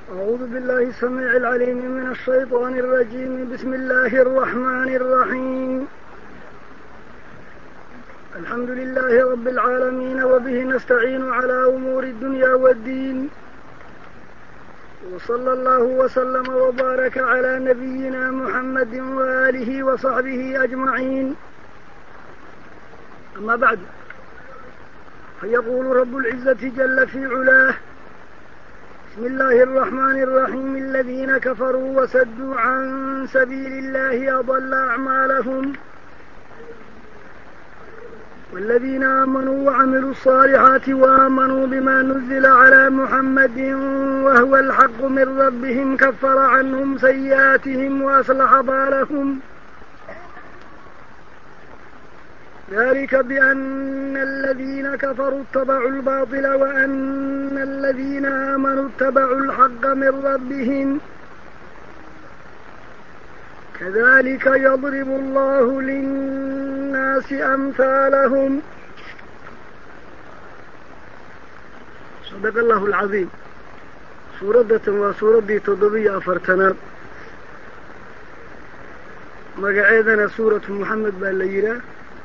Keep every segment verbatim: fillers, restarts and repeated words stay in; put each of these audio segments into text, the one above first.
أعوذ بالله السميع العليم من الشيطان الرجيم. بسم الله الرحمن الرحيم. الحمد لله رب العالمين، وبه نستعين على أمور الدنيا والدين، وصلى الله وسلم وبارك على نبينا محمد وآله وصحبه أجمعين. أما بعد، فيقول رب العزة جل في علاه: بسم الله الرحمن الرحيم. الذين كفروا وسدوا عن سبيل الله أضل أعمالهم، والذين آمنوا وعملوا الصالحات وآمنوا بما نزل على محمد وهو الحق من ربهم كفر عنهم سيئاتهم وأصلح بالهم. ذلك بأن الذين كفروا اتبعوا الباطل وأن الذين آمنوا اتبعوا الحق من ربهم. كذلك يضرب الله للناس أمثالهم. صدق الله العظيم. سورة وسورة تضبية أفرتناد، مقعدنا سورة محمد بالليلة.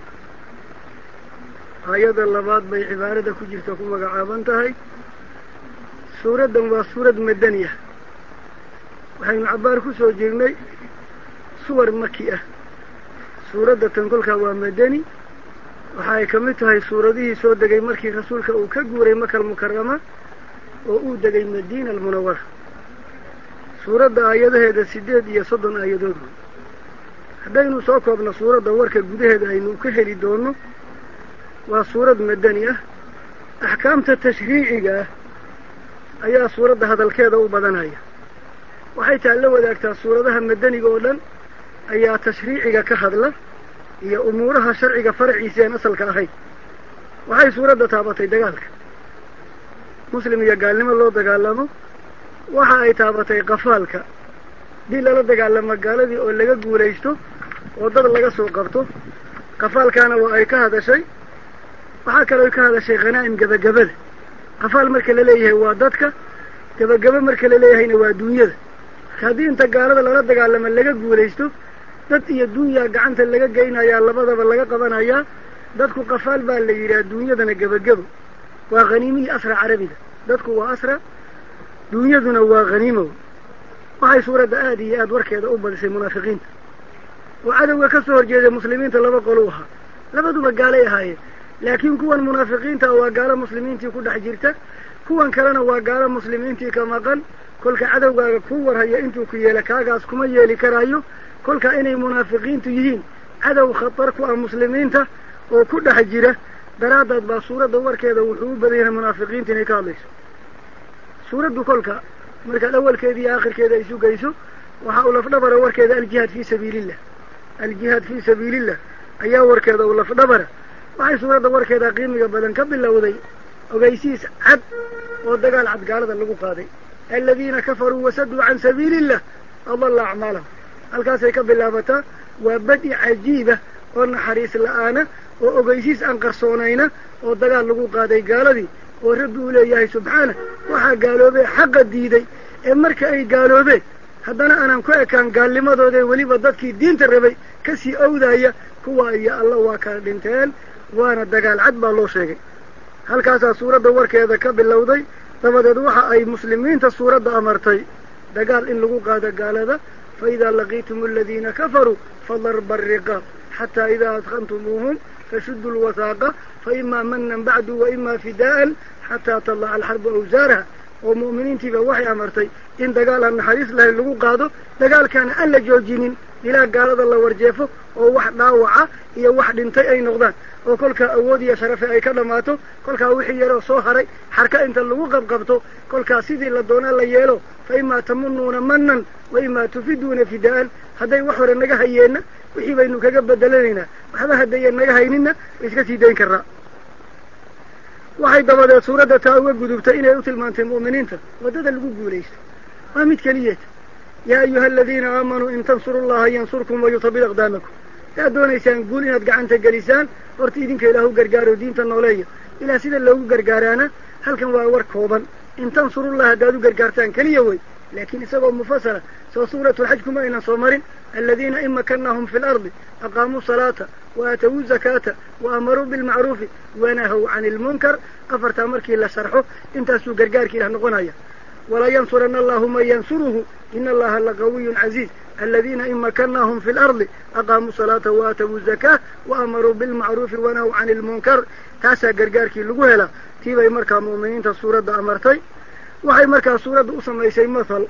aayadda labaad bay cibaarada ku jirta ku magacaaban tahay. suuraddan waa suurad madani ah. waxaynu cabbaar ku soo jirnay suwar maki ah. suuradda tan kolkaa waa madani. waxa ay ka mid tahay suuradihii soo degay markii rasuulka uu ka guuray makal mukarama oo uu degay madiina almunawara. suuradda aayadaheeda siddeed iyo soddon aayadood wey. haddaynu soo koobno suuradda warka gudaheeda aynu ka heli doono, waa suurad madani ah. axkaamta tashriiciga ah ayaa suuradda hadalkeeda u badanaya. waxay taa la wadaagtaa suuradaha madaniga oo dhan ayaa tashriiciga ka hadla iyo umuuraha sharciga faraciisa aan asalka ahayn. waxay suuradda taabatay dagaalka muslim iyo gaalnimo loo dagaalamo. waxa ay taabatay qafaalka, dii lala dagaalamo gaaladii oo laga guulaysto oo dad laga soo qabto. qafaalkaana waa ay ka hadashay. waxaa kaloo ka hadashay khanaa'im gabagabada. qafaal marka la leeyahay waa dadka, gabagaba marka la leeyahayna waa duunyada. marka haddii inta gaalada lala dagaalamo laga guulaysto, dad iyo duunyaa gacanta laga geynayaa, labadaba laga qabanayaa. dadku qafaal baa la yidhaha, duunyadana gabagabo. waa khaniimihii asra carabiga. dadku waa asra, duunyaduna waa khaniimow. waxay suuradda aad iyo aad warkeeda u badisay munaafiqiinta oo cadowga ka soo horjeeday muslimiinta. laba qolo ahaa, labaduba gaalay ahaayeen. laakiin kuwan munaafiqiinta waa gaalo muslimiintii ku dhex jirta, kuwan kalena waa gaalo muslimiintii ka maqan. kolka cadowgaaga ku warhaya intuu ku yeela kaagaas kuma yeeli karaayo. kolka inay munaafiqiintu yihiin cadow khatar ku ah muslimiinta oo ku dhex jira daraaddeed baa suuradda warkeeda wuxuu u badan yahay munaafiqiinta inay ka hadlayso. suuraddu kolka markaad awalkeeda iyo aakhirkeeda ay sugayso, waxaa u lafdhabara warkeeda aljihaad fii sabiilillah. aljihaad fii sabiilillah ayaa warkeeda u lafdhabara. waxay suuradda warkeeda qiimiga badan ka bilowday ogeysiis cad oo dagaal cad gaalada lagu qaaday. aladiina kafaruu wasaduu can sabiilillah adalla acmaalahum. halkaasay ka bilaabataa. waa badi cajiiba oo naxariis la-aana oo ogeysiis aan qarsoonayna oo dagaal lagu qaaday gaaladii. oo rabbi uu leeyahay subxaana, waxaa gaaloobee xaqa diiday ee marka ay gaaloobeen haddana aanan ku ekaan gaalnimadoodee weliba dadkii diinta rabay kasii owdaya, kuwa iyo alla waa kala dhinteen. waana dagaal cad baa loo sheegay. halkaasaa suuradda warkeeda ka bilowday. dabadeed waxa ay muslimiinta suuradda amartay dagaal in lagu qaado gaalada. fa idaa laqiitum aladiina kafaruu fadarba ariqaab xataa idaa adkantumuuhum fashuddu lwasaaqa fa imaa manan bacdu wa imaa fidaa'an xataa talaca alxarbu awsaaraha. oo mu'miniintiiba waxay amartay in dagaal aan naxariis lahayn lagu qaado, dagaalkaana aan la joojinin ilaa gaalada la warjeefo oo wax dhaawaca iyo wax dhintay ay noqdaan. oo kolkaa awood iyo sharafe ay ka dhammaato. kolkaa wixii yaroo soo haray xarka inta lagu qabqabto, kolkaa sidii la doonaa la yeelo. fa imaa tamunuuna manan wa imaa tufiduuna fidaa'an. hadday wax hore naga hayeenna wixii baynu kaga bedelanaynaa, waxba haddayan naga hayninna way iska sii dayn karnaa. waxay dabadeed suuradda taa uga gudubtay inay u tilmaantay mu'miniinta waddada lagu guulaysto. waa mid keliyeed. yaa ayuha aladiina aamanuu in tansuru llaha yansurkum wayutabid aqdaamakum. hadaad doonaysaan guul inaad gacanta gelisaan, horta idinka ilaah u gargaaro diinta nooleeya. ilaah sida loogu gargaaraana halkan waa war kooban. in tansurullah haddaad u gargaartaan keliya wey laakiin isagoo mufasala soo suuratu lxaj kuma aynan soo marin aladiina in makannaahum fi lardi aqaamuu salaata wa aatawuu zakaata wa amaruu bilmacruufi wanahaw cani ilmunkar afartaa markii la sharxo intaasuu gargaarka ilah noqonaya walaa yansurana allahu man yansuruhu ina allaha laqawiyun caziiz aladiina in makannaahum fi lardi aqaamuu salaata wa aatawuu zakaa wa amaruu bilmacruufi wanahaw cani ilmunkar taasaa gargaarkii lagu helaa tii bay markaa mu'miniinta suuradda amartay waxay markaa suuradda u samaysay mathal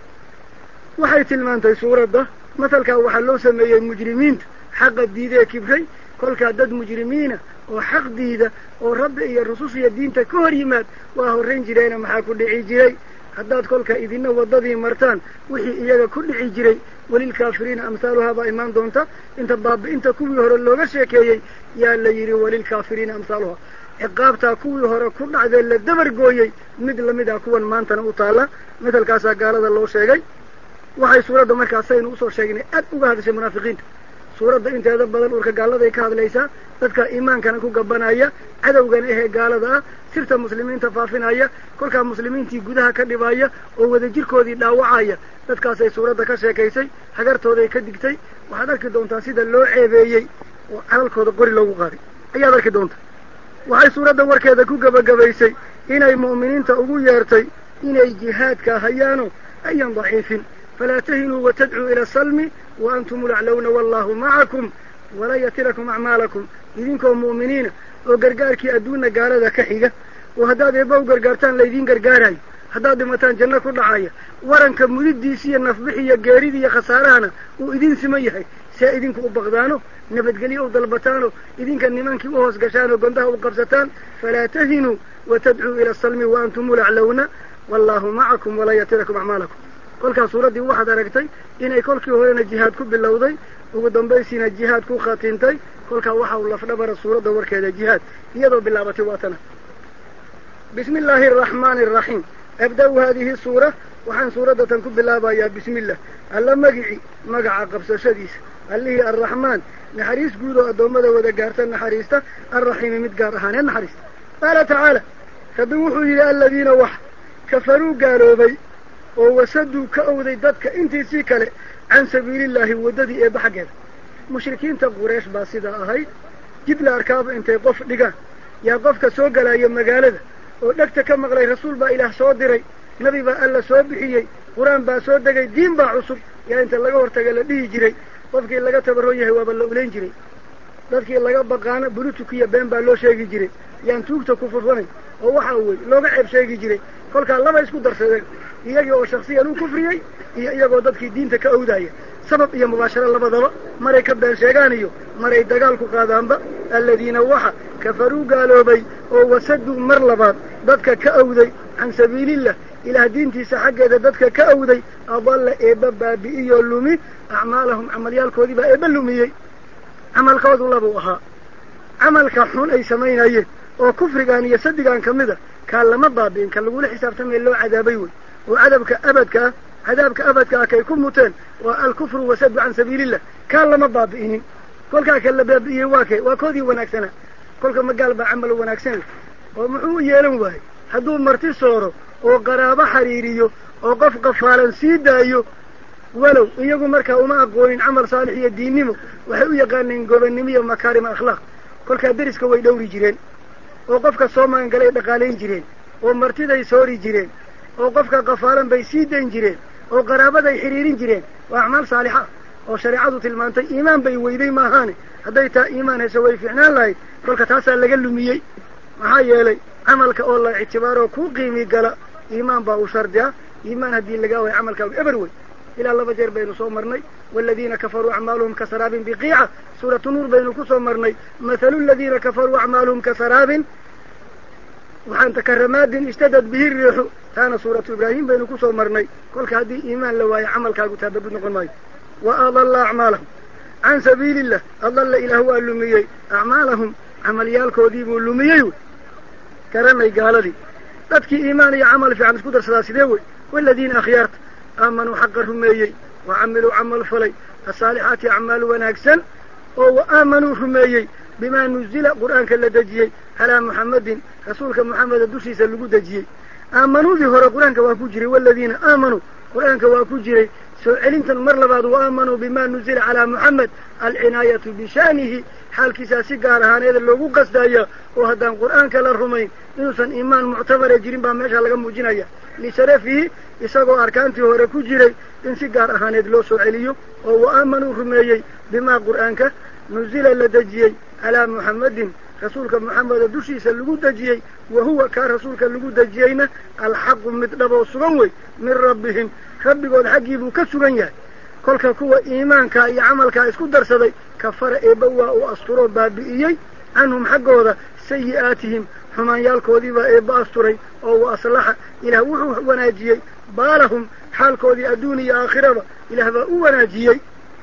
waxay tilmaantay suuradda mathalkaa waxaa loo sameeyey mujrimiinta xaqa diidee kibray kolkaa dad mujrimiina oo xaq diida oo rabbi iyo rusus iyo diinta ka hor yimaad waa horrayn jireena maxaa ku dhici jiray haddaad kolkaa idina waddadii martaan wixii iyaga ku dhici jiray walilkaafiriina amhaaluhaa baa imaan doonta inta baabi'inta kuwii hore looga sheekeeyey yaa la yidhi walilkaafiriina amhaaluhaa ciqaabtaa kuwii hore ku dhacdee la dabar gooyey mid lamid ah kuwan maantana u taalla mathalkaasaa gaalada loo sheegay waxay suuradda markaasaynu usoo sheegnay aad uga hadashay munaafiqiinta suuradda inteeda badan urka gaaladay ka hadlaysaa dadka iimaankana ku gabanaya cadowgana ahee gaalada ah sirta muslimiinta faafinaya kolkaa muslimiintii gudaha ka dhibaya oo wadajirkoodii dhaawacaya dadkaasay suuradda ka sheekaysay hagartooday ka digtay waxaad arki doontaa sida loo ceebeeyey oo calalkooda qori loogu qaaday ayaad arki doontaa waxay suuradda warkeeda ku gebagabaysay inay mu'miniinta ugu yeertay inay jihaadka hayaano ayan daciifin falaa tahinuu watadcuu ila salmi wa antum ulaclowna wallahu macakum walaa yatirakum acmaalakum idinkoo mu'miniina oo gargaarkii adduunna gaalada ka xiga oo haddaad eebba u gargaartaan laydiin gargaarayo haddaad dhimataan janno ku dhacaya waranka mudidiisi iyo nafbixi iyo geeridii iyo khasaarahana uu idin siman yahay see idinku u baqdaano nabadgelyo u dalbataano idinka nimankii u hoos gashaan oo gondaha u qabsataan falaa tahinuu watadcuu ila asalmi wa antum ulaclowna wallahu macakum walaa yatirakum acmaalakum kolkaas suuraddii waxaad aragtay inay kolkii horena jihaad ku bilowday ugu dambaysiina jihaad ku khatintay kolkaa waxa uu lafdhabara suuradda warkeeda jihaad iyadoo bilaabatay waa tana bismi illaahi araxmaani araxiim abda-u haadihi suura waxaan suuradda tan ku bilaabayaa bismi illah alla magici magaca qabsashadiisa allihii arraxmaan naxariis guud oo addoommada wada gaarta naxariista arraxiimi mid gaar ahaaneed naxariista qaala tacaala rabbi wuxuu yidhi aladiina wax kafaruu gaaloobay oo wasaduu ka owday dadka intiisii kale can sabiilillaahi waddadii eebba xaggeeda mushrikiinta qureesh baa sidaa ahayd jid la arkaaba intay qof dhigaan yaa qofka soo galaya magaalada oo dhegta ka maqlay rasuul baa ilaah soo diray nabi baa alla soo bixiyey qur-aan baa soo degay diin baa cusub yaa inta laga hortaga la dhihi jiray qofkii laga tabaron yahay waaba la ulayn jiray dadkii laga baqaana bulutukiya been baa loo sheegi jiray yaan tuugta ku furfanay oo waxaa wey looga ceeb sheegi jiray kolkaa laba isku darsadeen iyagii oo shaksiyan u kufriyey iyo iyagoo dadkii diinta ka owdaaya sabab iyo mubaasharo labadaba maray ka been sheegaan iyo maray dagaal ku qaadaanba aladiina waxa kafaruu gaaloobay oo wasaduu mar labaad dadka ka owday can sabiilillah ilaah diintiisa xaggeeda dadka ka owday adalla eebba baabi'iyoo lumi acmaalahum camalyaalkoodii baa eebba lumiyey camalkoodu labuu ahaa camalka xun ay samaynayeen oo kufrigaan iyo sadigaan ka mid a kaa lama baabi'in ka lagula xisaabtamay loo cadaabay wey oo cadabka abadka ah cadaabka abadka ah kay ku muteen waa alkufru wasadu can sabiilillah kaa lama baabi'inin kolkaa ka la baabi'iyey waa kay waa koodii wanaagsanaa kolka magaal baa camal wanaagsan oo muxuu u yeelan waayey hadduu marti sooro oo qaraabo xariiriyo oo qof qafaalan sii daayo walow iyagu markaa uma aqoonin camal saalix iyo diinnimo waxay u yaqaaneen gobonnimo iyo makaarima akhlaaq kolkaa deriska way dhowri jireen oo qofka soo magangalay dhaqaalayn jireen oo martiday soori jireen oo qofka qafaalan bay sii dayn jireen oo qaraabaday xiriirin jireen waa acmaal saalixa oo shareecadu tilmaantay iimaan bay weyday maahaane hadday taa iimaan hesho way fiicnaan lahayd kolka taasaa laga lumiyey maxaa yeelay camalka oo la ictibaaroo kuu qiimi gala iimaan baa u shardi ah iimaan haddii lagaa way camalkaagu eber wey ilaa laba jeer baynu soo marnay waaladiina kafaruu acmaaluhum kasaraabin biqiica suuratu nuur baynu ku soo marnay mathalu aladiina kafaruu acmaaluhum kasaraabin waxaan takaramaadin ishtadad bihi riixu taana suuratu ibraahim baynu ku soo marnay kolka haddii iimaan la waayo camalkaagu taabagud noqon maayo wa adalla acmaalahum can sabiilillah adalla ilaah waa lumiyey acmaalahum camalyaalkoodii buu lumiyey wey garanay gaaladii dadkii iimaan iyo camal fiican isku darsadaa sidee wey waaladiina akhyaarta aamanuu xaqa rumeeyey wa camiluu camal falay asaalixaati acmaal wanaagsan oo wa aamanuu rumeeyey bimaa nuzila qur'aanka la dejiyey calaa muxammadin rasuulka muxameda dushiisa lagu dejiyey aamanuudii hore qur-aanka waa ku jiray waaladiina aamanuu قرآن كواكو جري سؤالين مر لبعض وآمنوا بما نزل على محمد العناية بشانه حال كساسي قارهان هذا اللوغو قصدايا وهذا القرآن كالرمين إنسان إيمان معتبر يجرين باماشا لغمو جنايا لشرفه إساقو أركانتي هوركو جري إنسي قارهان هذا اللو سؤاليو وآمنوا رميي بما قرآنك نزل لدجيي على محمد رسولك محمد دوشي سلقو دجيي وهو كرسولك اللقو دجيينا الحق مطلب وصغنوي من ربهم ربي قد حقيبو كسغنيا كلك كوا إيمانك أي عملك اسكو درسدي كفر إيبوا وأسطروا بابئيي عنهم حقوذا سيئاتهم حمان يالكودي وإيبا أسطري أو أصلح إلى وحو وناجيي بالهم حالكودي أدوني آخرة إلى هو وناجيي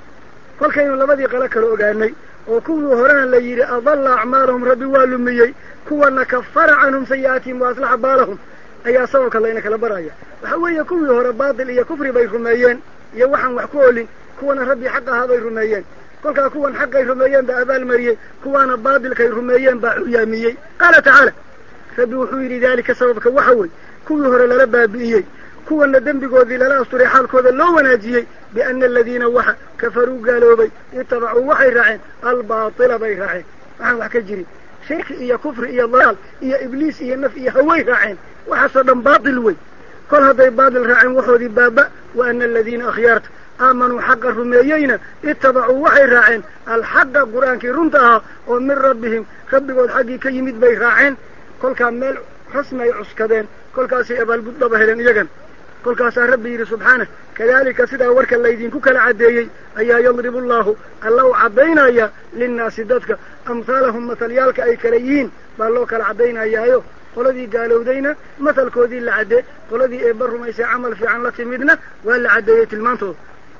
كلك إنو لبدي قلق الأغاني وكوا هران ليري أضل أعمالهم ربي والميي كوا نكفر عنهم سيئاتهم وأصلح بالهم أي أصوك الله إنك لبرايا وحوية كوا هرا باطل إيا كفر بيرميين إيا وحن وحكولي كوا ربي حق هذا يرميين كلك كوا حق يرميين بأبال مريي كوا باطل كيرميين بعياميي قال تعالى ربي وحويري ذلك سببك وحوي كوا هرا للبا بإيي كوا ندم بقوذي للا أسطري حال كوذا لو وناجيي بأن الذين وحا كفروا قالوا بي اتبعوا وحي راعين الباطل بي راعين وحن وحكا جري شرك إيا كفر إيا ضلال إيا إبليس إيا نف إيا هوي راعين وحصدا باطل وي كل هذا باطل راعين وحوذي بابا وأن الذين أخيارت آمنوا حق الرميين اتبعوا وحي راعين الحق قرآن كي رمتها ومن ربهم ربي قد حقي كي يمد بي راعين كل كامل حسمي عسكدين كل كاسي أبا البطة بهلين يقن كل كاسا ربي سبحانه كذلك سيدا ورك الليدين كوكا عديي أيا يضرب الله الله عبينا يا للناس دتك أمثالهم مثليالك أي كريين بالله العبينا يايو قلدي قالوا دينا مثل كودي اللي عدي قلدي إبر ما يسي عمل في عنلة مدنة ولا عدية المنطق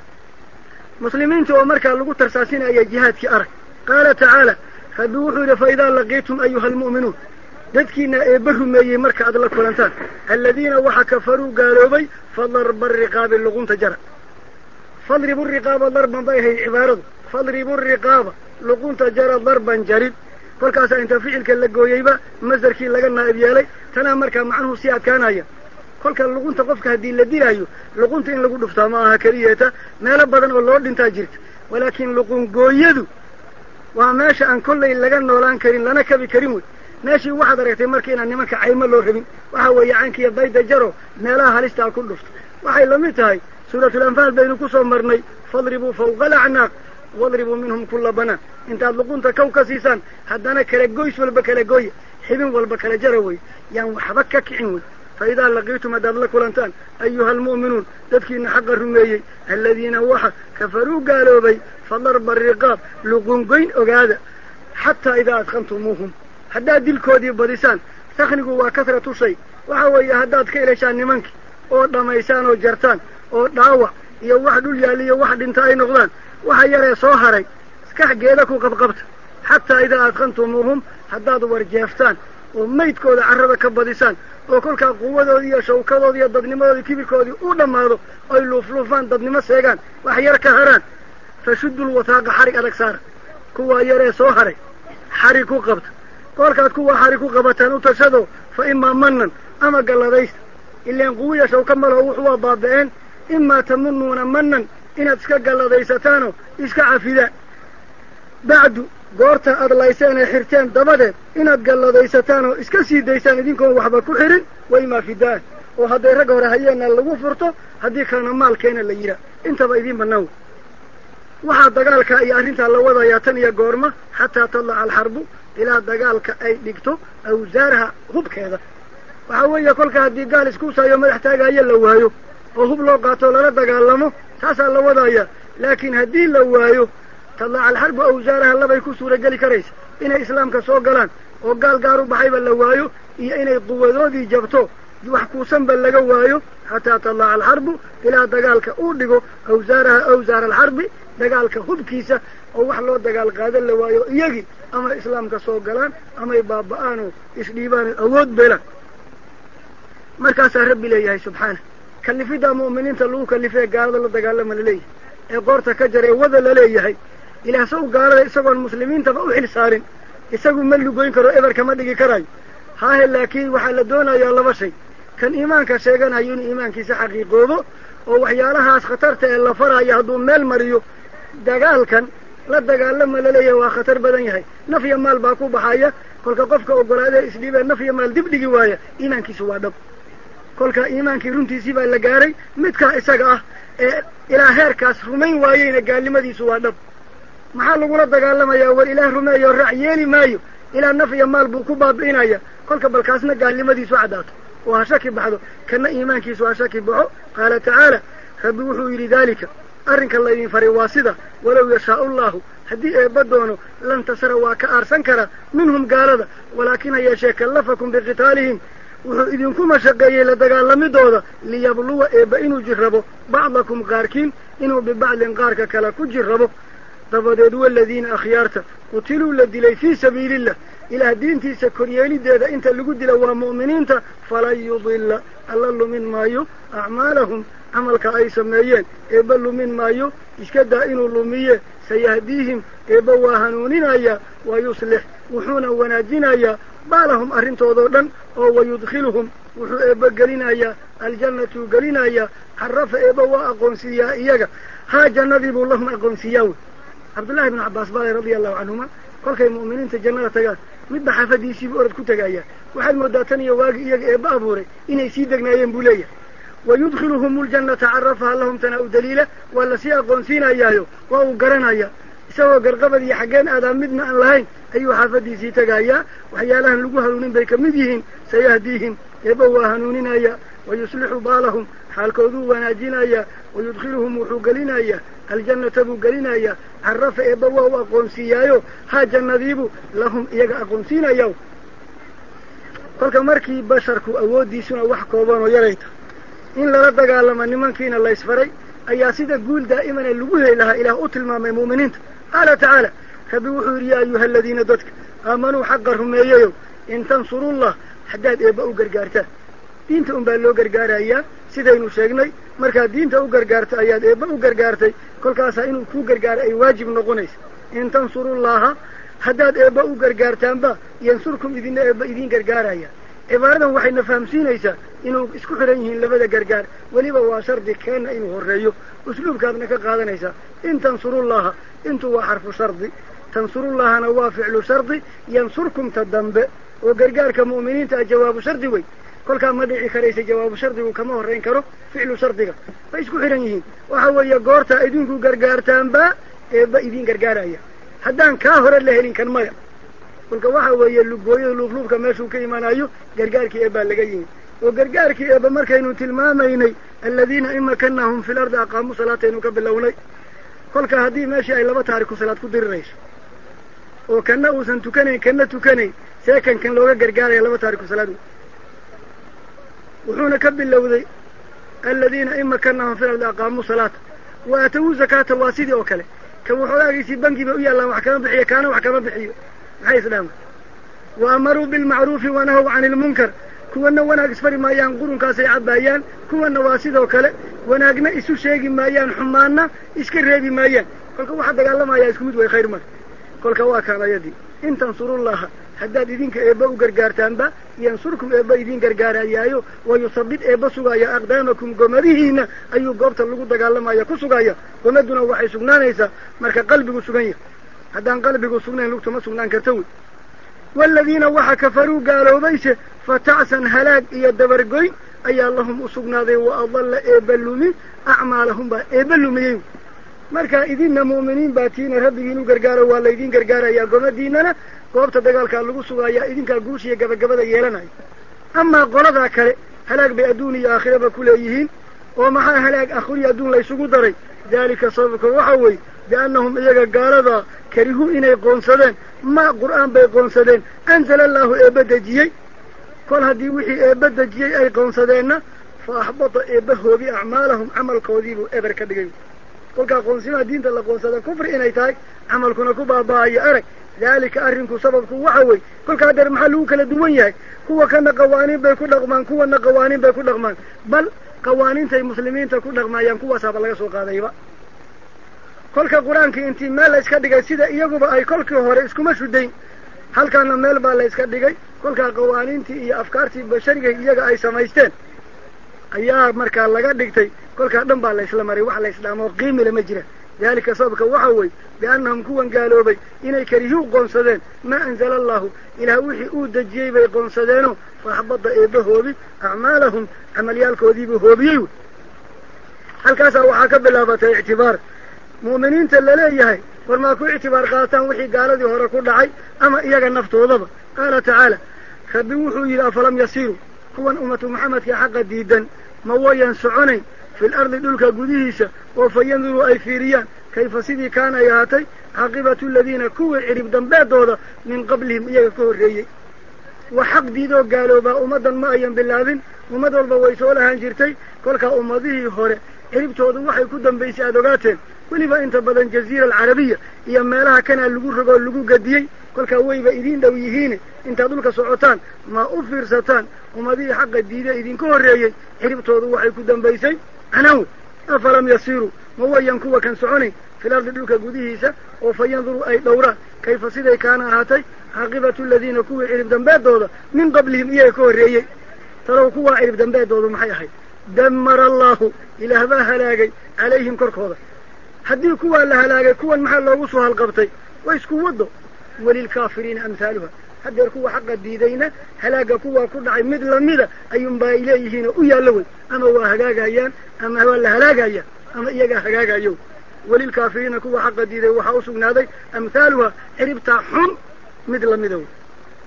مسلمين تو مركا لغو ترساسين أي جهاد كأرك قال تعالى فبوحوا فإذا لقيتم أيها المؤمنون dadkiina barrumeeyay marka aad la kulantaan alladina waxa kafaru gaaloobay fadrib ar-riqab luqunta jara fadrib ar-riqab darban bay hay cibaaradu fadrib ar-riqab luqunta jara darban jarid kolkaas inta ficilka la gooyayba masdarkii laga naayib yeelay tana marka macnuhu si adkaanaya kolka luqunta qofka hadii la dilaayo luqunta in lagu dhuftaa ma aha kaliyeeta meelo badan oo loo dhintaa jirta walaakiin luqun gooyadu waa meesha aan kullay laga noolaan karin lana kabi karin ماشي واحد رأيتي مركينا نمك عيما لو ربين وحاوي عنك يا بيد جرو ميلاها هلستا كل دفت وحي لميتهاي سورة الأنفال بين كسو مرني فاضربوا فوق الأعناق واضربوا منهم كل بنا انت أطلقون تكوكا سيسان حدانا كالقويس والبكالقوي حبين والبكالجروي يعني وحبكك عنوي فإذا لقيتم أداد لك ولنتان أيها المؤمنون تذكين حق الرميي الذين وحا كفروا قالوا بي فضرب الرقاب لقنقين أقادا حتى إذا أدخنتموهم haddaad dilkoodii badisaan saknigu waa kasratu shay waxa weeye haddaad ka ilashaan nimanki oo dhamaysaan oo jartaan oo dhaawac iyo wax dhul yaaliyo wax dhinta ay noqdaan waxa yaree soo haray iska xageeda ku qabqabta xataa idaa adkhantumuuhum haddaad warjeeftaan oo maydkooda carrada ka badisaan oo kolkaa quwadoodii iyo shawkadoodii iyo dadnimadoodii kibirkoodii u dhammaado ay luufluufaan dadnimo seegaan wax yar ka haraan fashuddul wataaqa xarig adag saara kuwaa yaree soo haray xarig ku qabta kolkaad kuwa xari ku qabataan u tashado fa imaa manan ama galladaysta ilaan quwiya shawka malo wuxuu baaba'een imaa tamunuuna manan inaad iska galladaysataan iska cafidaan bacdu goorta aad layseen ee xirteen dabadeed inaad galladaysataan oo iska sii daysaan idinkoon waxba ku xirin wa imaa fidaan oo hadday rag hore hayeena lagu furto haddii kalena maalkeena la yidhaa intaba idiin bannaaw waxaa dagaalka iyo arrintaa la wadayaa tan iyo goorma xataa tadlaca alxarbu ilaa dagaalka ay dhigto awsaaraha hubkeeda waxa weeye kolka haddii gaal isku saayo madax taagaayo la waayo oo hub loo qaato lala dagaalamo taasaa la wadaya laakiin haddii la waayo tadlaca alxarbu awsaaraha labay ku suurageli karaysa inay islaamka soo galaan oo gaal gaar u baxayba la waayo iyo inay quwadoodii jabto wax kuusanba laga waayo xataa tadlaca alxarbu ilaa dagaalka uu dhigo awsaaraha awsaar alxarbi dagaalka hubkiisa oo wax loo dagaal qaadan la waayo iyagii ama islaamka soo galaan amay baaba'aan oo isdhiibaan awood beelaan markaasaa rabbi leeyahay subxaana kalifidda mu'miniinta lagu kalifee gaalada la dagaalama laleeyahay ee qoorta ka jaree wada laleeyahay ilaah saw gaalada isagoon muslimiintaba u xil saarin isagu ma lugoyn karo eberka ma dhigi karayo haahe laakiin waxaa la doonayaa laba shay kan iimaanka sheeganayo inuu iimaankiisa xaqiiqoobo oo waxyaalahaas khatarta ee la faraya hadduu meel mariyo dagaalkan la dagaalama laleeyahay waa khatar badan yahay naf iyo maal baa ku baxaya kolka qofka ogolaadee isdhiibee naf iyo maal dib dhigi waaya iimaankiisu waa dhab kolka iimaankii runtiisii baa la gaaray midkaa isaga ah ee ilaa heerkaas rumayn waayeyna gaalnimadiisu waa dhab maxaa lagula dagaalamayaa war ilaah rumeeyo raac yeeli maayo ilaa naf iyo maal buu ku baabi'inaya kolka balkaasna gaalnimadiisu caddaato oo ha shaki baxdo kana iimaankiisu ha shaki baxo qaala tacaala rabbi wuxuu yidhi daalika arrinka laydin faray waa sida walow yashaau llahu haddii eebba doono lan tasara waa ka aarsan karaa minhum gaalada walaakin ha yeeshee kallafakum biqitaalihim wuxuu idinku mashaqeeyey la dagaalamidooda liyabluwa eebba inuu jirrabo bacdakum qaarkiin inuu bibacdin qaarka kale ku jirrabo dabadeed waladiina akhyaarta qutiluu la dilay fii sabiilillah ilaah diintiisa koryeelideeda inta lagu dila waa mu'miniinta falan yudilla alla lumin maayo acmaalahum camalka ay sameeyeen eebba lumin maayo iska daa inuu lumiye sayahdiihim eebba waa hanuuninaya wa yuslix wuxuuna wanaajinayaa baalahum arrintoodoo dhan oo wayudkhiluhum wuxuu eebba gelinayaa aljannatuu gelinayaa carafa eebba waa aqoonsiiyaa iyaga haa jannadii buu lahum aqoonsiiyaa wey cabdullahi ibnu cabbaas baale radia allahu canhuma kolkay mu'miniinta jannada tagaan midba xaafadiisiibuu orad ku tegayaa waxaad moodaa tan iyo waagi iyaga eebba abuuray inay sii degnaayeen buu leeyahay wayudkhiluhum aljannata carafaha lahum tanaa u daliila waa lasii aqoonsiinayaayo waa uu garanaya isagoo garqabad iyo xaggeen aadaa midna aan lahayn ayuu xaafadiisii tegayaa waxyaalahan lagu hanuunin bay ka mid yihiin sayahdiihim eebba waa hanuuninaya wayuslixu baalahum xaalkooduu wanaajinayaa wayudkhiluhum wuxuu gelinayaa aljannata buu gelinayaa carafa eebba waa u aqoonsiiyaayo haa jannadiibu lahum iyaga aqoonsiinayaa kolka markii basharku awooddiisuna wax kooban oo yarayta in lala dagaalamo nimankiina laysfaray ayaa sida guul daa'imana lagu heli lahaa ilaah u tilmaamay mu'miniinta qaala tacaala rabbi wuxuu yidhi yaa ayuha aladiina dadka aamanuu xaqa rumeeyayow in tansurullah haddaad eebba u gargaartaan diinta un baa loo gargaarayaa sidaynu sheegnay markaad diinta u gargaarto ayaad eebba u gargaartay kolkaasaa inuu kuu gargaaro ay waajib noqonaysa in tansurullaha haddaad eebba u gargaartaanba yansurkum idina eebba idiin gargaaraya cibaaradan waxayna fahamsiinaysaa inuu isku xihan yihiin labada gargaar weliba waa shardi keenna inuu horreeyo usluubkaadna ka qaadanaysaa in tansurullaha intu waa xarfu shardi tansurullahana waa ficlu shardi yansurkumta dambe oo gargaarka mu'miniinta ah jawaabu shardi wey kolkaa ma dhici karaysa jawaabu shardigu kama horrayn karo ficlu shardiga way isku xihan yihiin waxa weeye goortaa idinku gargaartaanba eebba idiin gargaaraya haddaan kaa hore la helin kan maya kolka waxa weeye lugooyada luufluufka meeshuu ka imaanayo gargaarkii eebbaa laga yimid oo gargaarkii eebba markaynu tilmaamaynay aladiina in makannaahum fi lardi aqaamuu salaataynu ka bilownay kolka haddii meeshii ay laba taariku salaad ku dirirayso oo kanna uusan tukanayn kanna tukanayn see kan kan looga gargaaraya laba taariku salaad wey wuxuuna ka bilowday aladiina in makannaahum fi lardi aqaamuu salaata wa aatawuu zakaata waa sidii oo kale kan waxoogaagiisii bangi bay u yaallaan wax kama bixiyo kaana wax kama bixiyo maxay isdhaama wa amaruu bilmacruufi wanahow cani ilmunkar kuwana wanaag isfari maayaan qurunkaasay cabbaayaan kuwana waa sidoo kale wanaagna isu sheegi maayaan xumaanna iska reebi maayaan kolka waxaa dagaalamayaa isku mid way khayr mar kolka waa kaan ayadii in tansurullaha haddaad idinka eebba u gargaartaanba yansurkum eebba idiin gargaarayaayo wayusabit eebba sugaaya aqdaamakum gomadihiina ayuu goobta lagu dagaalamaya ku sugaya gomaduna waxay sugnaanaysaa marka qalbigu sugan yahay haddaan qalbigu sugnayn lugta ma sugnaan karta wey waaladiina waxa kafaruu gaaloobayse fatacsan halaag iyo dabargoyn ayaa lahum u sugnaaday wa adalla eebba lumin acmaalahum baa eebba lumiyey markaa idinna mu'miniin baa tiina rabbigiin u gargaaro waa laydiin gargaarayaa gomadiinana goobta dagaalkaa lagu sugayaa idinkaa guushiya gabagabada yeelanaya amaa qoladaa kale halaag bay adduun iyo aakhiraba ku leeyihiin oo maxaa halaag akhriyo adduun laysugu daray daalika sababka waxa weeye biannahum iyaga gaaladaa karihuu inay qoonsadeen ma qur'aan bay qoonsadeen anzala allaahu eebba dejiyey kol haddii wixii eebba dejiyey ay qoonsadeenna fa axbata eebba hoobi acmaalahum camalkoodiibuu eber ka dhigay kolkaa qoonsimaa diinta la qoonsada kufri inay tahay camalkuna ku baaba'ayo arag daalika arrinku sababku waxa wey kolkaa deer maxaa lagu kala duwan yahay kuwa kana qawaaniin bay ku dhaqmaan kuwana qawaaniin bay ku dhaqmaan bal qawaaniintay muslimiinta ku dhaqmaayaan kuwaasaaba laga soo qaadayba kolka qur-aankii intii meel la iska dhigay sida iyaguba ay kolkii hore iskuma shudayn halkaana meel baa la iska dhigay kolkaa qawaaniintii iyo afkaartii bashariga iyaga ay samaysteen ayaa markaa laga dhigtay kolkaa dhan baa la isla maray wax la isdhaamoo qiimi lama jira daalika sababka waxa weeye biannahum kuwan gaaloobay inay karihuu qoonsadeen maa anzala allahu ilaah wixii uu dejiyey bay qoonsadeenoo faaxbada eebbahoodii acmaalahum camalyaalkoodiibuu hoobiyey wey halkaasaa waxaa ka bilaabatay ictibaar mu'miniinta laleeyahay war maa ku ictibaar qaataan wixii gaaladii hore ku dhacay ama iyaga naftoodaba qaala tacaala rabbi wuxuu yidhi afalam yasiiruu kuwan ummatu maxamedka xaqa diidan ma wayan soconayn fil ardi dhulka gudihiisa oo fa yanduruu ay fiiriyaan kayfa sidii kaana ay ahaatay caaqibatu aladiina kuwii cirib dambeedooda min qablihim iyaga ka horreeyey wa xaq diidoo gaaloobaa ummaddan ma ayan bilaabin ummad walba way soo lahaan jirtay kolkaa ummadihii hore ciribtoodu waxay ku dambaysay aada ogaateen weliba inta badan jaziira alcarabiya iyo meelaha kanaa lagu rogoo lagu gadiyey kolkaa wayba idiin dhow yihiine intaad dhulka socotaan ma u fiirsataan ummadihii xaqa diida idinka horreeyey ciribtoodu waxay ku dambaysay canawe afalam yasiiruu ma wayan kuwa kan soconayn fil ardi dhulka gudihiisa oo fa yanduruu ay dhowraan kayfa siday kaana ahaatay caaqibatu aladiina kuwii cirib dambeedooda min qablihim iyaga ka horreeyey talow kuwaa cirib dambeedoodu maxay ahayd damara allahu ilaah baa halaagay calayhim korkooda haddii kuwaa la halaagay kuwan maxaa loogu soo halqabtay waa isku waddo welilkaafiriina amhaaluha haddeer kuwa xaqa diidayna halaagga kuwaa ku dhacay mid lamida ayuunba ay leeyihiin oo u yaallo wey ama waa hagaagayaan ama waa la halaagayaan ama iyagaa hagaagayo welilkaafiriina kuwa xaqa diiday waxaa u sugnaaday amhaaluha ciribtaa xun mid lamida wey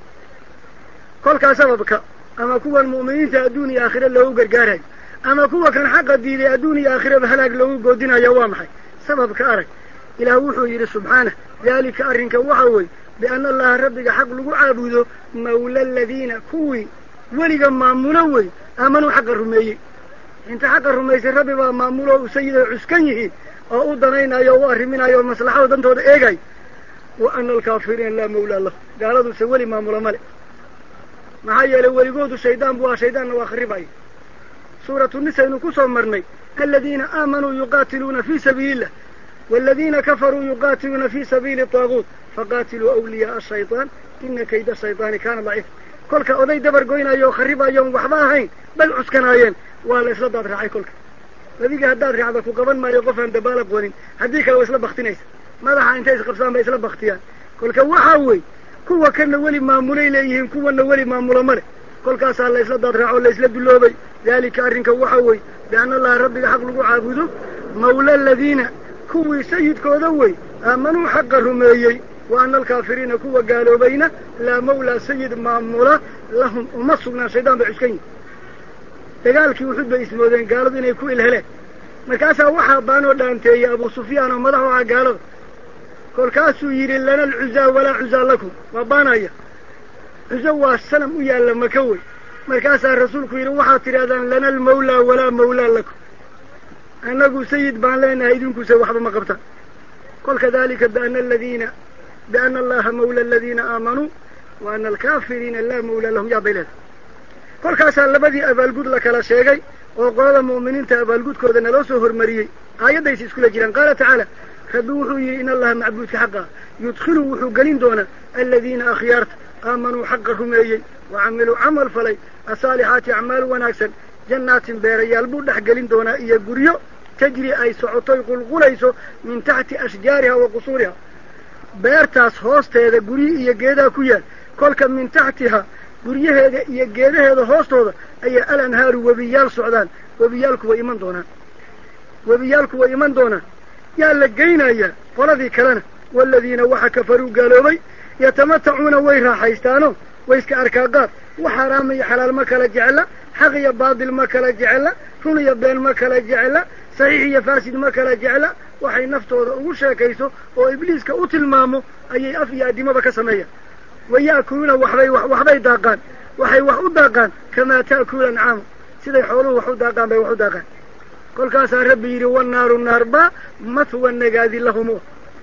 kolkaa sababka ama kuwan mu'miniinta adduun iyo aakhire loogu gargaarayo ama kuwa kan xaqa diiday adduun iyo aakhiraba halaag loogu goodinaya waa maxay sababka arag ilaah wuxuu yidhi subxaanah daalika arrinka waxa weeye bianna allaha rabbiga xaq lagu caabudo mawla aladiina kuwii weliga maamulo wey aamanuu xaqa rumeeyey inta xaqa rumaysay rabbi baa maamulo u sayid ay cuskan yihiin oo u danaynayo o u arriminayo oo maslaxada dantooda eegay wa ana alkaafiriina laa mawlaa lahu gaaladuse weli maamulo male maxaa yeelay weligoodu shaydaan buu aha shaydaanna waa kharibaya suuratu nisaynu ku soo marnay aladiina aamanuu yuqaatiluuna fii sabiili illah waaladiina kafaruu yuqaatiluuna fii sabiili taaguut faqaatiluu awliyaaa ashaytaan ina kayda shaytaani kaana daciifa kolka oday dabar goynayo oo kharibayoon waxba ahayn bay cuskanaayeen waa la isla daad raacay kolka adiga haddaad raacda ku qaban maayo qof aan dabaala qonin haddii kale waa isla baktinaysa madaxa intay isqabsaan bay isla baktiyaan kolka waxaa wey kuwa kana weli maamulay leeyihiin kuwana weli maamulo male kolkaasaa la isla daad raaco la isla duloobay daalika arrinka waxa wey bianna allaha rabbiga xaq lagu caabudo mawla aladiina kuwii sayidkooda wey aamanuu xaqa rumeeyey wa ana alkaafiriina kuwa gaaloobayna laa mawlaa sayid maamula lahum uma sugnaan shaydaan bay cuskan yihin dagaalkii wuxud bay ismoodeen gaaladu inay ku ilheleen markaasaa waxaa baanoo dhaanteeyey abu sufyaan oo madax u aha gaalada kolkaasuu yidhi lana alcuzaa walaa cuzaa lakum waa baanaya cuzo waa sanam u yaalla maka wey markaasaa rasuulku yidhi waxaad tidhahdaan lana almawlaa walaa mawlaa lakum annagu sayid baan leenahay idinkuse waxba ma qabtaan kolka dalika biana aladiina biana allaha mawla aladiina aamanuu wa ana alkaafiriina laa mawlaa lahum yaa bay leedahay kolkaasaa labadii abaalgud la kala sheegay oo qolada mu'miniinta abaalgudkooda naloo soo hormariyey aayaddaysi iskula jiraan qaala tacaala rabbi wuxuu yidhi in allaha macbuudka xaqa yudkhilu wuxuu gelin doonaa aladiina akhyaarta aamanuu xaqa rumeeyey wa camiluu camal falay asaalixaati acmaal wanaagsan jannaatin beerayaal buu dhex gelin doonaa iyo guryo tajri ay socotoy qulqulayso min taxti ashjaariha wa qusuuriha beertaas hoosteeda guryi iyo geedaha ku yaal kolka min taxtiha guryaheeda iyo geedaheeda hoostooda ayaa al anhaaru webiyaal socdaan webiyaalku way iman doonaan webiyaalku way iman doonaan yaa la geynayaa qoladii kalena waaladiina waxa kafaruu gaaloobay yatamatacuuna way raaxaystaano way iska arkaa qaad wax xaraama iyo xalaal ma kala jecla xaq iyo baadil ma kala jecla run iyo been ma kala jecla saxiix iyo faasid ma kala jecla waxay naftooda ugu sheekayso oo ibliiska u tilmaamo ayay af iyo addimaba ka sameeyaan waya'kuluuna waxbay waxbay daaqaan waxay wax u daaqaan kamaa ta'kulu ancaamu siday xooluhu wax u daaqaan bay wax u daaqaan kolkaasaa rabbi yidhi wannaaru naarbaa mathwa nagaadi lahumo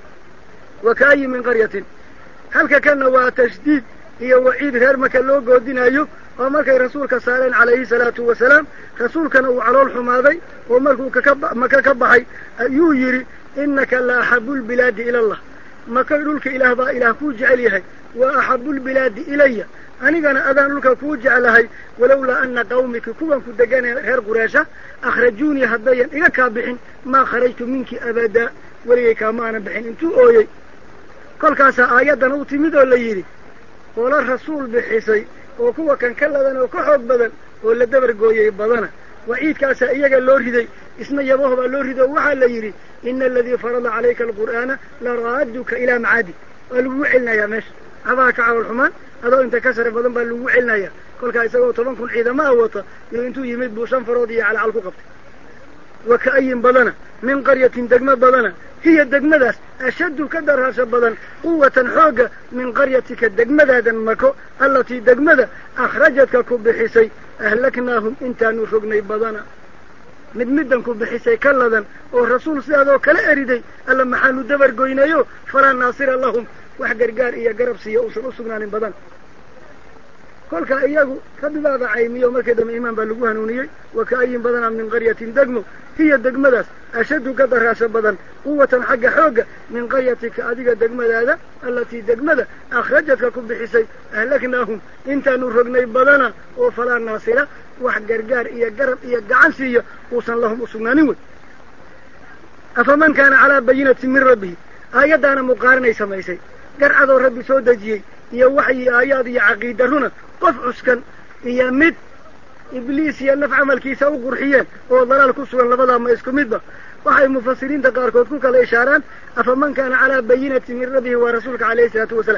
wa ka'ayin min qaryatin halka kana waa tashdiid iyo waciid reer maka loo goodinayo oo markay rasuulka saareen calayhi salaatu wasalaam rasuulkana uu calool xumaaday oo markuu kaka maka ka baxay ayuu yidhi innaka la axabu lbilaadi ila allah makay dhulka ilaah baa ilaah kuu jecel yahay wa axabu lbilaadi ilaya anigana adaan dhulka kuu jeclahay walowlaa ana qawmiki kuwan ku deganee reer qureesha akhrajuunii haddayan iga kaa bixin maa kharajtu minki abadaa weligay kaama aanan bixin intuu ooyey kolkaasaa aayaddana u timid oo la yidhi qolo rasuul bixisay oo kuwa kan ka ladan oo ka xoog badan oo la dabargooyey badana waciidkaasaa iyaga loo riday isna yabaho baa loo riday oo waxaa la yidhi ina aladii farada calayka alqur'aana laraaduka ilaa macaadi waa lagugu celinayaa meesha habaha ka cawal xumaan adoo inta ka sare badan baa lagugu celinayaa kolkaa isagoo toban kun ciidama a wata iyo intuu yimid buu shan farood iyo calcal ku qabtay wa ka'ayin badana min qaryatin degmo badana hiya degmadaas ashaddu ka daraasho badan quwatan xoogga min qaryatika degmadaadan mako allatii degmada akhrajadka ku bixisay ahlaknaahum intaanu rognay badana mid middan ku bixisay ka ladan oo rasuul sidaadoo kala eriday alla maxaanu dabargoynayo falaa naasira lahum wax gargaar iyo garab siiya uusan u sugnaanin badan kolka iyagu rabbi baaba caymiyo markii dambe iimaan baa lagu hanuuniyey wa ka'ayin badana min qaryatin degmo hiya degmadaas ashaddu ka daraasho badan quwatan xagga xoogga min qaryatika adiga degmadaada allatii degmada akhrajadka ku bixisay ahlaknaahum intaanu rognay badana oo falaa naasira wax gargaar iyo garab iyo gacan siiya uusan lahum u sugnaanin wey afaman kaana calaa bayinatin min rabbihi aayaddaana muqaaranay samaysay garcadoo rabbi soo dejiyey iyo waxyi aayaad iyo caqiida runa qof cuskan iyo mid ibliis iyo naf camalkiisa u qurxiyeen oo dalaal ku sugan labadaa ma isku midba waxay mufasiriinta qaarkood ku kala ishaaraan afaman kaana calaa bayinatin min rabbihi waa rasuulka calayhi isalaatu wasalaam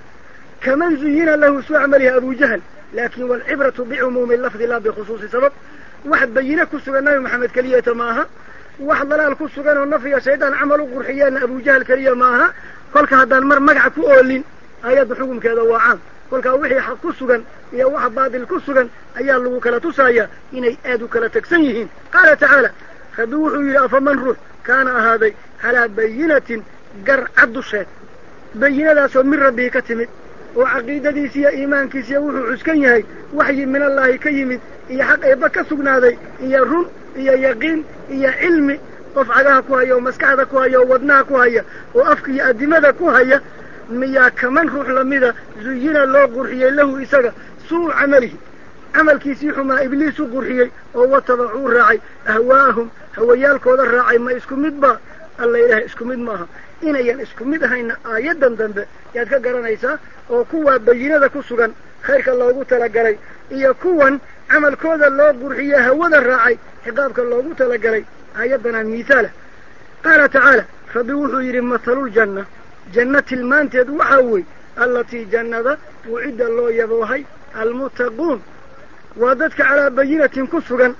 kaman zuyina lahu suu camalihi abu jahl laakin waalcibratu bicumuumi lafdi laa bikhusuusi sabab wax bayine ku sugan nabi maxamed keliyata maaha wax dalaal ku sugan oo naf iyo shaydaan camal u qurxiyeenna abu jahl keliya maaha kolka haddaan mar magaca ku oolin aayadda xukumkeeda waa caam kolkaa wixii xaq ku sugan iyo wax baatil ku sugan ayaa lagu kala tusayaa inay aad u kala tegsan yihiin qaala tacaala rabbi wuxuu yidhi afaman ruux kaana ahaaday calaa bayinatin gar cad dusheed bayinadaasoo min rabbihi ka timid oo caqiidadiisi iyo iimaankiisiiyo wuxuu cuskan yahay waxyi min allaahi ka yimid iyo xaq eebba ka sugnaaday iyo run iyo yaqiin iyo cilmi qof cagaha ku haya oo maskaxda ku haya oo wadnaha ku haya oo afka iyo addimada ku haya miyaa kaman ruux lamida zuyina loo qurxiyey lahu isaga suu camalihi camalkiisii xumaa ibliis u qurxiyey oo watabacuu raacay ahwaa'ahum hawayaalkooda raacay ma isku mid ba alla ilaahay isku mid maaha inayan isku mid ahayna aayaddan dambe yaad ka garanaysaa oo kuwaa bayinada ku sugan khayrka loogu talagalay iyo kuwan camalkooda loo qurxiye hawada raacay xiqaabka loogu talagalay aayaddanaa miithaalah qaala tacaala rabbi wuxuu yidhi mathaluljanna janna tilmaanteed waxaa wey allatii jannada wucidda loo yaboohay almuttaquun waa dadka calaa bayinatin ku sugan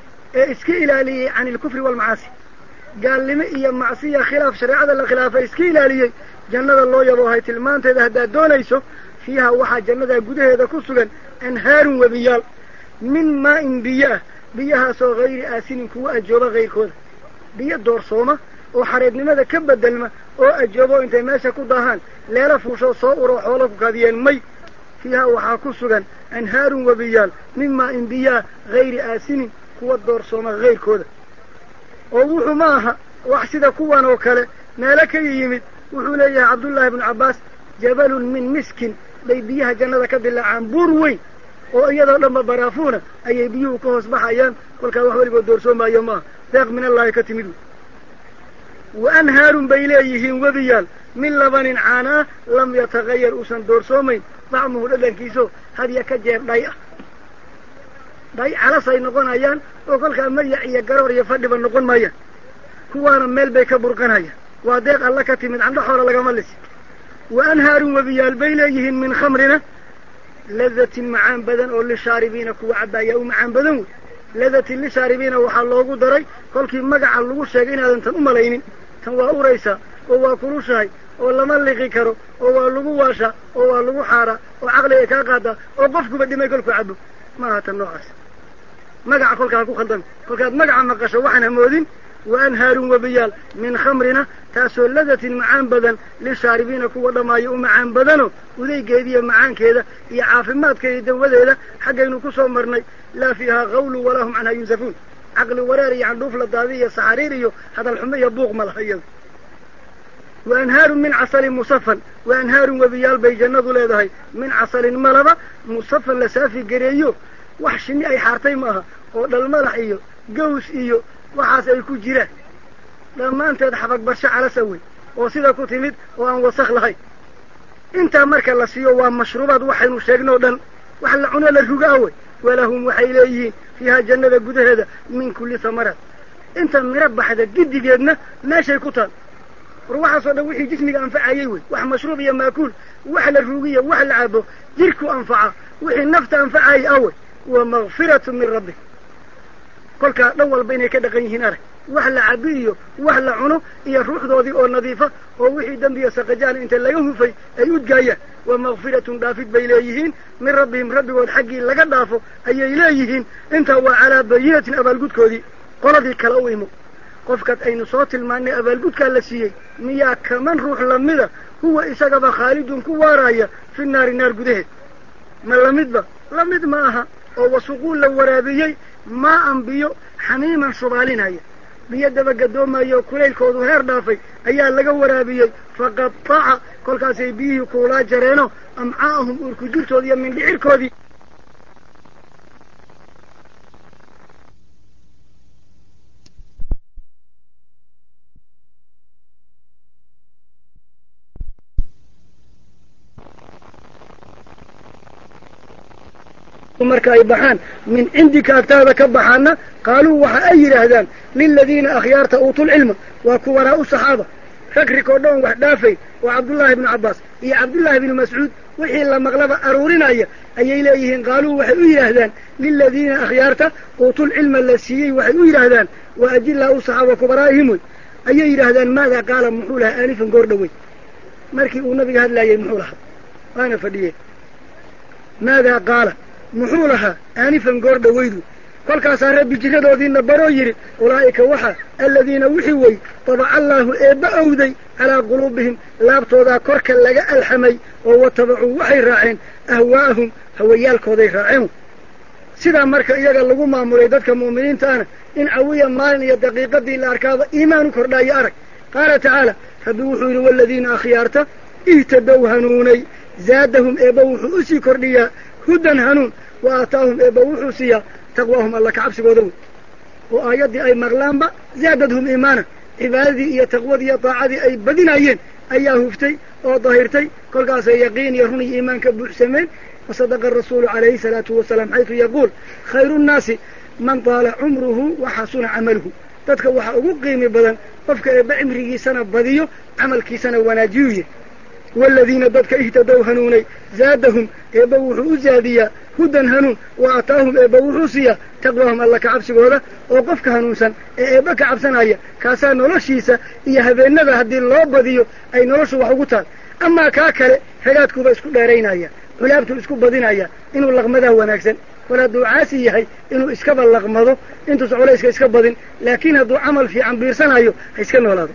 ee iska ilaaliyey cani ilkufri waalmacaasi gaalnimo iyo macsiya khilaaf shareecada la khilaafay iska ilaaliyey jannada loo yaboohay tilmaanteeda haddaad doonayso fiiha waxaa jannadaa gudaheeda ku sugan anhaarun webiyaal min maa'in biyo ah biyahaasoo hayri aasinin kuwa ajooba hayrkooda biyo doorsooma oo xareednimada ka bedelma oo ajoobo intay meesha ku daahaan leela fuushoo soo uroo xoolo ku kadiyeen may fiiha waxaa ku sugan anhaarun webiyaal min maa'in biyaah hayri aasinin kuwa doorsooma hayrkooda oo wuxuu ma aha wax sida kuwan oo kale meelo ka yimid wuxuu leeyahay cabdullaahi ibnu cabbaas jabalun min miskin bay biyaha jannada ka dilaacaan buur weyn oo iyadoo dhanba baraafuuna ayay biyuhu ka hoos baxayaan kolkaa wax weligood doorsoomayo maaha deeq min allaahi ka timid wa anhaarun bay leeyihiin webiyaal min labanin caana ah lam yatagayar uusan doorsoomayn dacmuhu dhadhankiiso hadya ka jeer dhay ah dhay calasay noqonayaan oo kolkaa mayac iyo garoor iyo fadhiba noqon maayaan kuwaana meel bay ka burqanayaan waa deeq alla ka timid candho xoora lagama lisi wa anhaarun webiyaal bay leeyihiin min khamrina ladatin macaan badan oo lishaaribiina kuwa cabaayaa u macaan badan wey ladatin lishaaribiina waxaa loogu daray kolkii magaca lagu sheegay inaadan tan u malaynin tan waa uraysaa oo waa kulushahay oo lama liqi karo oo waa lagu waashaa oo waa lagu xaaraa oo caqliga kaa qaadaa oo qofkuba dhimay kolkuu cabo maaha tan noocaas magaca kolkaa ku khaldan kolkaad magaca maqasho waxaan hamoodin wa anhaarun webiyaal min khamrina taasoo ladatin macaan badan lishaaribiina kuwa dhammaayo u macaan badano udaygeediiyo macaankeeda iyo caafimaadkeeda dawadeeda xaggaynu ku soo marnay laa fiihaa qawlu walaa hum canhaa yunsafuun caqli wareer iyo candhuuf la daadi iyo saxariir iyo hadal xumo iyo buuq ma laha iyada وأنهار من عسل مصفى وأنهار وبيال بي جنة لهذا من عسل ملبا مصفى لسافي قريو وحشني أي حارتي معها والملح إيو قوس إيو وحاس أي كجرة لما أنت تحفظ برشا على سوي وصيدا كتمد وأن وسخ لهي انت مركا لسيو ومشروبات وحي مشاقنا ودن وحلعونا للرقاوي ولهم وحيليه فيها جنة قد هذا من كل ثمرات انت مربح هذا قد جدنا ما شيء كتان روحا صدا وحي جسمك أنفع يوي وح مشروب يا ماكول وح الرقية وح العابو جركو أنفعه وحي النفط أنفع أي أول ومغفرة من ربك كل كأول بين كده غيهن أرك وحلا عبيه وحلا عنو هي الروح ذي أو نظيفة ووحي دم سقجان انت لا يهفي أيود جاية ومغفرة دافت بإليهين من ربهم ربي والحقي لقد دافوا أي إليهين انت وعلى بينة أبا القد كودي قال ذي كالأويمو قفكت أي نصوت المعنى أبا القد كالسيي ميا كمان روح لمدة هو إساقب خالد كوارايا في النار النار قده ما لمد لمد معها وسقول لو ورابيي ما أنبيو حميما شبالين هيا بيد بقدوما يو كليل كودو هير دافي ايا لغا ورابيي فقد طاع كل كاسي بيه كولا جرينو امعاهم اركو جرتودي من دعيركودي ومركا يبحان من عندك أكتاب كبحانا قالوا وحا أي رهدان للذين أخيارت أوتوا العلم وكوراء الصحابة فكر كودون وحدافي وعبد الله بن عباس يا عبد الله بن مسعود وحي الله مغلبة أرورنا أي أي إليهن قالوا وحا أي رهدان للذين أخيارت أوتوا العلم اللسيي وحا أي رهدان وأجل الله الصحابة كبرائهم أي رهدان ماذا قال محولها آنفا قردوي مركي ونبي هذا لا يمحولها أنا فديه ماذا قال محولها آنفا قرد ويدو كل كاسا ربي جهدو ذين برو يري أولئك وحا الذين وحيوي طبع الله إيبا أودي على قلوبهم لابتو ذا كوركا لغا الحمي وواتبعوا وحي راعين أهواهم هويالكو ذي راعين سيدا مركا إياغا لغو ماموري دادك مؤمنين تانا إن عويا مالني الدقيقة دي الأركاض إيمان كردا يارك قال تعالى فبوحوا والذين أخيارتا اهتدوا هنوني زادهم إيبا وحو أسي كرديا هدى هنون وآتاهم إيبا وحوسيا تقواهم الله كعبس قدرون وآياتي أي مغلانبا زادتهم إيمانا عبادي إيا تقوذي إيا طاعدي أي بدنايين أي هفتي أو ظاهرتي كل قاسا يقين يرهني إيمان كبحسمين وصدق الرسول عليه الصلاة والسلام حيث يقول خير الناس من طال عمره وحسن عمله تدك وحا قيمي بدن قفك إيبا عمره سنة بديو عملك سنة وناجيوه والذين ضدك اهتدوا هنوني زادهم إبوحوا زاديا هدى هنون وأعطاهم إبوحوا سيا تقواهم الله كعبس قوله وقفك هنونسا إبا كعبسنا أيا كاسا نولشيسا إيا هذين نذا هدين الله بديو أي نولش وحقوتان أما كاكالي حياتكو باسكو دارين أيا ولابتو اسكو بدين أيا إنو اللغمدا هو ناكسن ولا دعاسي يحي إنو اسكب اللغمدو إنتو سعولي اسكب اسكب بدين لكن هدو عمل في عنبيرسان أيو هيسكن ولادو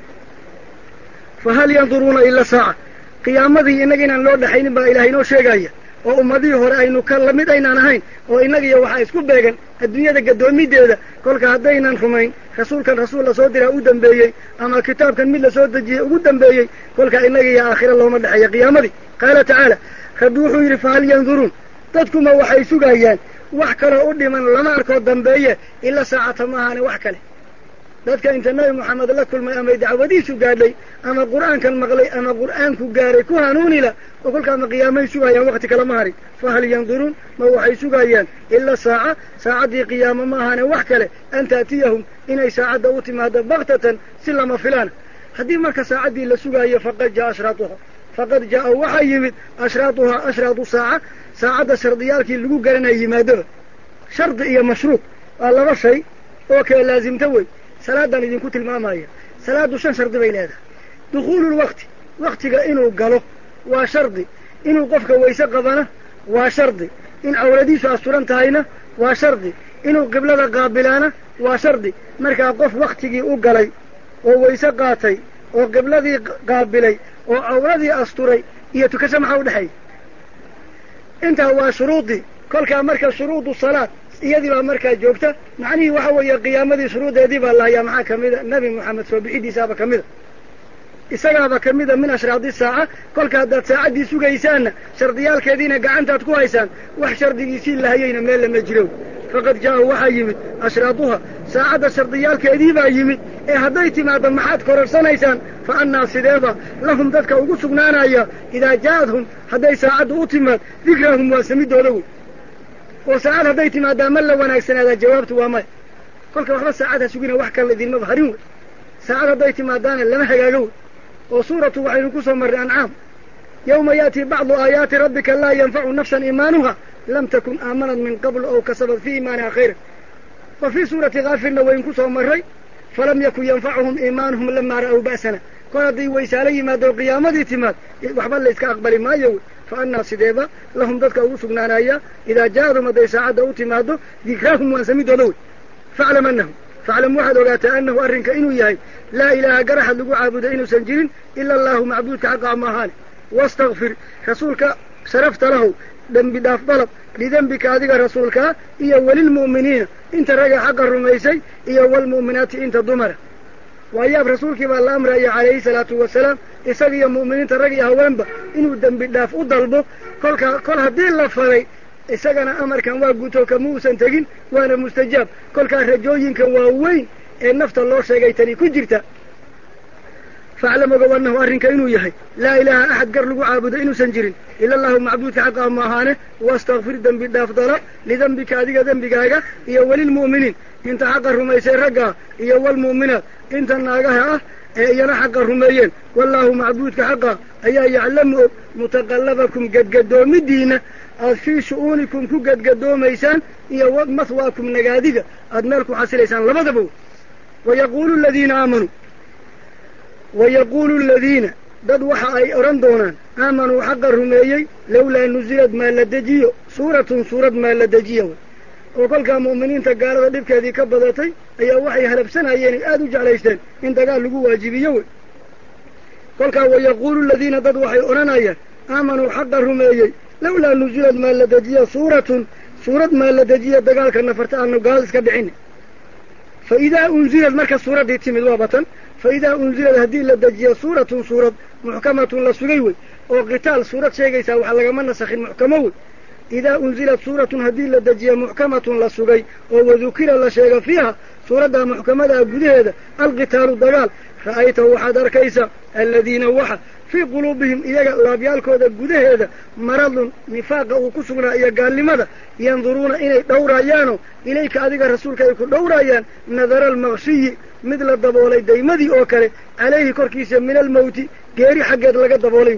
فهل ينظرون إلا ساعة قيامتي إنك إنان لو دحين با إلهي نو شيغايا oo ummadii hore aynu ka lamid aynaan ahayn oo inaga waxa isku beegan adduunyada gadoomideeda kolka hadaynan rumayn rasuulkan rasuul la soo diray u dambeeyay ama kitaabkan mid la soo dajiyay ugu dambeeyay kolka inaga iyo aakhira looma dhaxay qiyaamadii qala ta'ala khaduhu yiri faal yanzurun dadkuma waxay sugayaan wax kale u dhiman lama arko dambeeye illa saacata maahane wax kale dadka inta nabi maxamed la kulmay ama dacwadiisu gaadhay ama quraankan maqlay ama quraanku gaaray ku hanuunila oo kolka ma qiyaamay sugayaan waqti kala mahari fa hal yanzurun ma waxay sugayaan illa saaca saacadii qiyaama ma ahana wax kale anta atiyahum inay saacada u timaado baqtatan silama filan hadii marka saacadii la sugayo faqad jaa ashratuha faqad jaa waxa yimid ashratuha ashratu saaca saacada shardiyalkii lagu garanay yimaado shard iyo mashruut waa laba shay oo kale laazimta way صلاة إذن كنت المامية صلاة شن شرط بينها دخول الوقت وقتك إنه قاله وشرطي إنه قفك ويسقبنا وشرطي إن أولاديس أسطران تهينا وشرطي إنه قبلنا قابلانا وشرطي مركا قف وقتك أقلي وويسقاتي وقبلذي قابلي وأولادي أسطري يتكسم حول حي انت هو شروطي كل كان مركز شروط الصلاة iyadii baa markaa joogta macnihii waxa weeye qiyaamadii shuruudeedii baa la hayaa maxaa kamida nabi maxamed soo bixidiisaaba kamida isagaaba ka mida min ashraadi saaca kolka haddaad saacaddii sugaysaanna shardiyaalkeediina gacantaad ku haysaan wax shardigiisii lahayeyna meel lama jiro faqad jaa-u waxaa yimid ashraaduha saacadda shardiyaalkeedii baa yimid ee hadday timaaddo maxaad kororsanaysaan fa annaa sideeba lahum dadka ugu sugnaanaya idaa jaa'adhum hadday saacaddu u timaad dikrahum waa samidooda wey oo saacad hadday timaaddaa ma la wanaagsanaadaa jawaabtu waa maya kolka waxba saacad ha sugina wax kale idinmaba harin wey saacad hadday timaaddaana lama hagaago wey oo suuratu waxaynu ku soo marray ancaam yawma ya'tii bacdu aayaati rabbika laa yanfacu nafsan iimaanuha lam takun aamanat min qablu aw kasabat fii iimaaniha khayran wa fii suurati kaafirna waynu ku soo marray falam yakun yanfacuhum iimaanuhum lamaa ra'aw ba'sana kol hadday waysaalo yimaado qiyaamadii timaad waxba layska aqbali maayo wey fa annaa sideeba lahum dadka ugu sugnaanaya idaa jaa'adhum hadday saacadda u timaaddo dikraahum waan samidooda wey faclam annahu faclam waxaad ogaataa annahu arrinka inuu yahay laa ilaaha garaxad lagu caabudo inuusan jirin ila allaahu macbuudka xaqaa maahaane wastakfir rasuulka sharafta lahow dembi dhaaf dalab lidembika adiga rasuulkaa iyo welilmu'miniina inta ragga xaqa rumaysay iyo walmu'minaati inta dumara waayaab rasuulkii baa la amraya calayhi salaatu wasalaam isaga iyo mu'miniinta rag iyo haweenba inuu dembi dhaaf u dalbo kolka kol haddii la faray isagana amarkan waa guto kama uusan tegin waana mustajaab kolkaa rajooyinka waaweyn ee nafta loo sheegay tani ku jirta faclam ogow annahu arrinka inuu yahay laa ilaaha axad gar lagu caabudo inuusan jirin ila allahu macbuudka xaqaa maahaane wastakfir dembi dhaaf dalab lidembika adiga dembigaaga iyo welilmu'miniin inta xaqa rumaysay raggaa iyo walmu'minaat inta naagaha ah ee iyana xaqa rumeeyeen wallaahu macbuudka xaqaa ayaa yaclamu og mutaqallabakum gadgadoomidiina aad fii shu'uunikum ku gadgadoomaysaan iyo mahwaakum nagaadiga aad meel ku xasilaysaan labadaba wayaquulu aladiina aamanuu wayaquulu aladiina dad waxa ay odhan doonaan aamanuu xaqa rumeeyey lawlaa nusilad maa la dejiyo suuratun suurad maa la dejiya way oo kolkaa mu'miniinta gaalada dhibkeedii ka badatay ayaa waxay halabsanayeen aada u jeclaysteen in dagaal lagu waajibiyo wey kolkaa wayaquulu aladiina dad waxay odhanayaan aamanuu xaqa rumeeyey lawlaa nusilad maa la dejiya suuratun suurad maa la dejiya dagaalka nafarta aanu gaal iska dhicin fa idaa unzilad marka suuraddii timid waa batan fa idaa unzilad haddii la dejiya suuratun suurad muxkamatun la sugay wey oo qitaal suurad sheegaysaa wax lagama nasakhin muxkamo wey idaa unzilad suuratun haddii la dejiya muxkamatun la sugay oo wadukira la sheega fiiha suuraddaa muxkamadaa gudaheeda alqitaalu dagaal ra'aytahu waxaad arkaysa aladiina waxa fii quluubihim iyaga laabyaalkooda gudaheeda maradun nifaaqa uu ku sugnaa iyo gaalnimada yanduruuna inay dhowraayaano ilayka adiga rasuulka ay ku dhowraayaan nadara almaqshiyi mid la daboolay daymadii oo kale calayhi korkiisa min almawti geeri xaggeed laga daboolay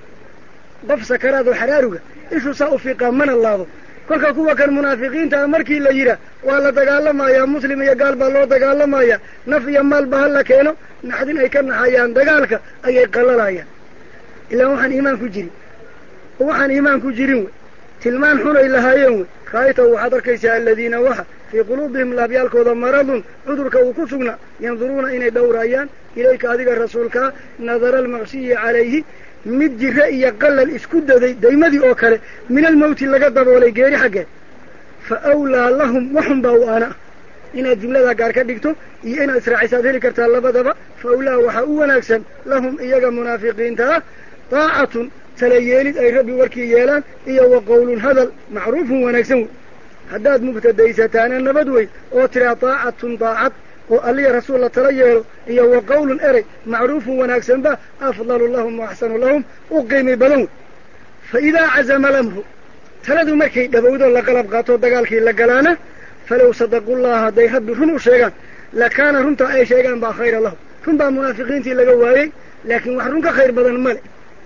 qof sakaraad oo xaraaruga ishuu saa u fiiqaa mana laabo kolka kuwa kan munaafiqiintaa markii la yidhaah waa la dagaalamayaa muslim iyo gaal baa loo dagaalamayaa naf iyo maalba ha la keeno naxdin ay ka naxayaan dagaalka ayay qallalayaan ilaa waxaan iimaan ku jirin waxaan iimaan ku jirin wey tilmaan xunay lahaayeen wey ra'aytahu waxaad arkaysaa aladiina waxa fii quluubihim laabyaalkooda maradun cudurka uu ku sugnaa yanduruuna inay dhowraayaan ilayka adiga rasuulkaa nadara almaqshiyi calayhi mid jire iyo qalal isku daday daymadii oo kale min almawti laga daboolay geeri xaggeed fa awlaa lahum waxun baa u aana inaad jumladaa gaar ka dhigto iyo inaad israacisaad heli kartaa labadaba fa awlaa waxaa u wanaagsan lahum iyaga munaafiqiinta ah daacatun tala yeelid ay rabbi warkii yeelaan iyo wa qowlun hadal macruufun wanaagsan wey haddaad mubtadaysataana nabad wey oo tiraa daacatun daacad oo alliya rasuul la tala yeelo iyo wa qowlun erey macruufun wanaagsanba afdalu lahum wa axsanu lahum u qiimi badan wey fa idaa cazama alamru taladu markay dhabowdo la qalab qaato dagaalkii la galaana falow sadaqullaha hadday rabbi run u sheegaan lakaana runtaa ay sheegaan baa khayra lahum run baa munaafiqiintii laga waayey laakiin wax run ka khayr badan male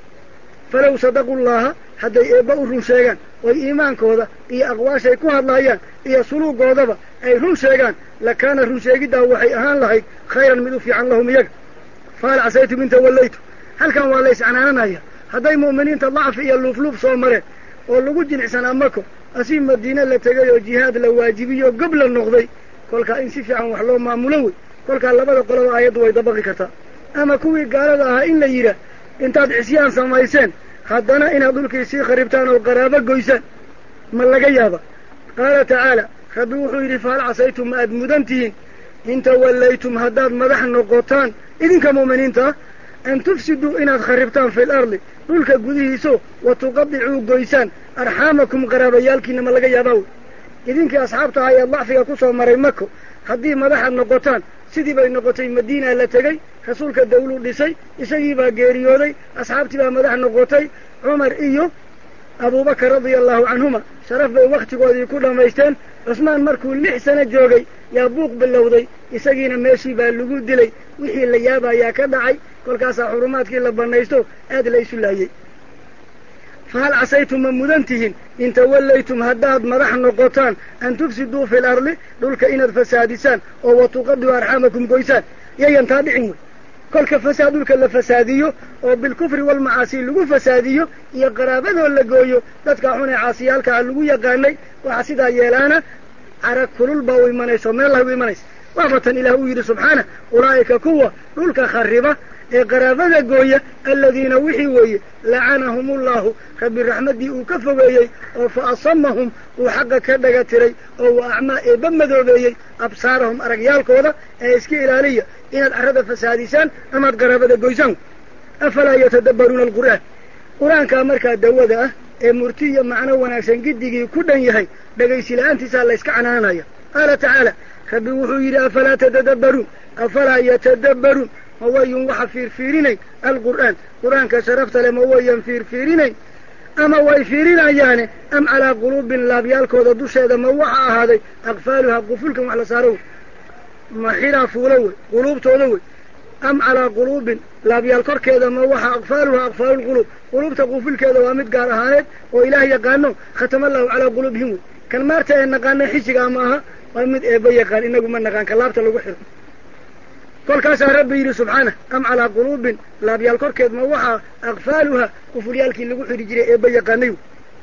falow sadaqullaha hadday eebba u run sheegaan oy iimaankooda iyo aqwaashay ku hadlaayaan iyo suluugoodaba ay run sheegaan lakaana run sheegiddaa waxay ahaan lahayd khayran mid u fiican lahum iyaga fahal casaytum in tawallaytu halkan waa la iscanaananaya hadday mu'miniinta dacfi iyo luufluuf soo mareen oo lagu jilicsanaa mako asii madiine la tegay oo jihaad la waajibiyo gob la noqday kolkaa in si fiican wax loo maamulo wey kolkaa labada qoloba aayaddu way dabaqi kartaa ama kuwii gaalada ahaa in la yidhaah intaad cisyaan samayseen haddana inaad dhulkii sii kharibtaan oo qaraabo goysaan ma laga yaaba qaala tacaala rabbi wuxuu yidhi fahal casaytum ma aad mudan tihiin in tawallaytum haddaad madax noqotaan idinka mu'miniinta ah an tufsiduu inaad kharibtaan fi lardi dhulka gudihiiso wa tuqadicuu goysaan arxaamakum qaraabayaalkiina ma laga yaabaa wey idinkii asxaabta ahaa ee dacfiga ku soo maray mako haddii madaxaad noqotaan sidii bay noqotay madiina la tegey rasuulka dawluu dhisay isagii baa geeriyooday asxaabtii baa madax noqotay cumar iyo abubakar radia allahu canhuma sharaf bay wakhtigoodii ku dhammaysteen cusmaan markuu lix sano joogay yaa buuq bilowday isagiina meeshii baa lagu dilay wixii la yaabayaa ka dhacay kolkaasaa xurumaadkii la bannaysto aad la isu laayey fahal casaytum ma mudan tihiin in tawallaytum haddaad madax noqotaan an tufsiduu fi lardi dhulka inaad fasaadisaan oo wa tuqadicu arxaamakum goysaan yayan taa dhicin wey kolka fasaad dhulka la fasaadiyo oo bilkufri walmacaasi lagu fasaadiyo iyo qaraabadoo la gooyo dadka xun ee caasiyaalkaa lagu yaqaanay waxaa sidaa yeelaana carag kulul baa u imanayso meel laha u imanaysa waafatan ilaah uu yidhi subxaana ulaa'ika kuwa dhulka khariba ee qaraabada gooya aladiina wixii weeye lacanahum ullahu rabbi raxmaddii uu ka fogeeyey oo fa asamahum uu xaqa ka dhaga tiray oo wa acmaa eebba madoobeeyey absaarahum aragyaalkooda ee iska ilaaliya inaad carrada fasaadisaan amaad qaraabada goysaan afalaa yatadabbaruuna alqur'aan qur-aankaa markaa dawada ah ee murti iyo macno wanaagsan giddigii ku dhan yahay dhegaysi la-aantiisaa la yska canaanaya qaala tacaala rabbi wuxuu yidhi afalaa tadadabbaruun afalaa yatadabbaruun ma wayun waxa fiirfiirinayn alqur'aan qur-aanka sharafta leh ma wayan fiirfiirinayn ama way fiirinayaane am calaa quluubin laabyaalkooda dusheeda ma waxa ahaaday aqfaaluhaa qufulkan wax la saaro wey ma xiraa fuula wey quluubtooda wey am calaa quluubin laabyaal korkeeda ma waxa aqfaaluhaa aqfaalulquluub quluubta qufulkeeda waa mid gaar ahaaneed oo ilaah yaqaano khatama allahu calaa quluubihim wey kan maarta ee naqaana xisigaa ma aha waa mid eebba yaqaan inagu ma naqaan ka laabta lagu xiro kolkaasaa rabbi yidhi subxaanah am calaa quluubin laabyaal korkeed ma waxaa aqfaaluha qufulyaalkii lagu xidhi jiray eebba yaqaanay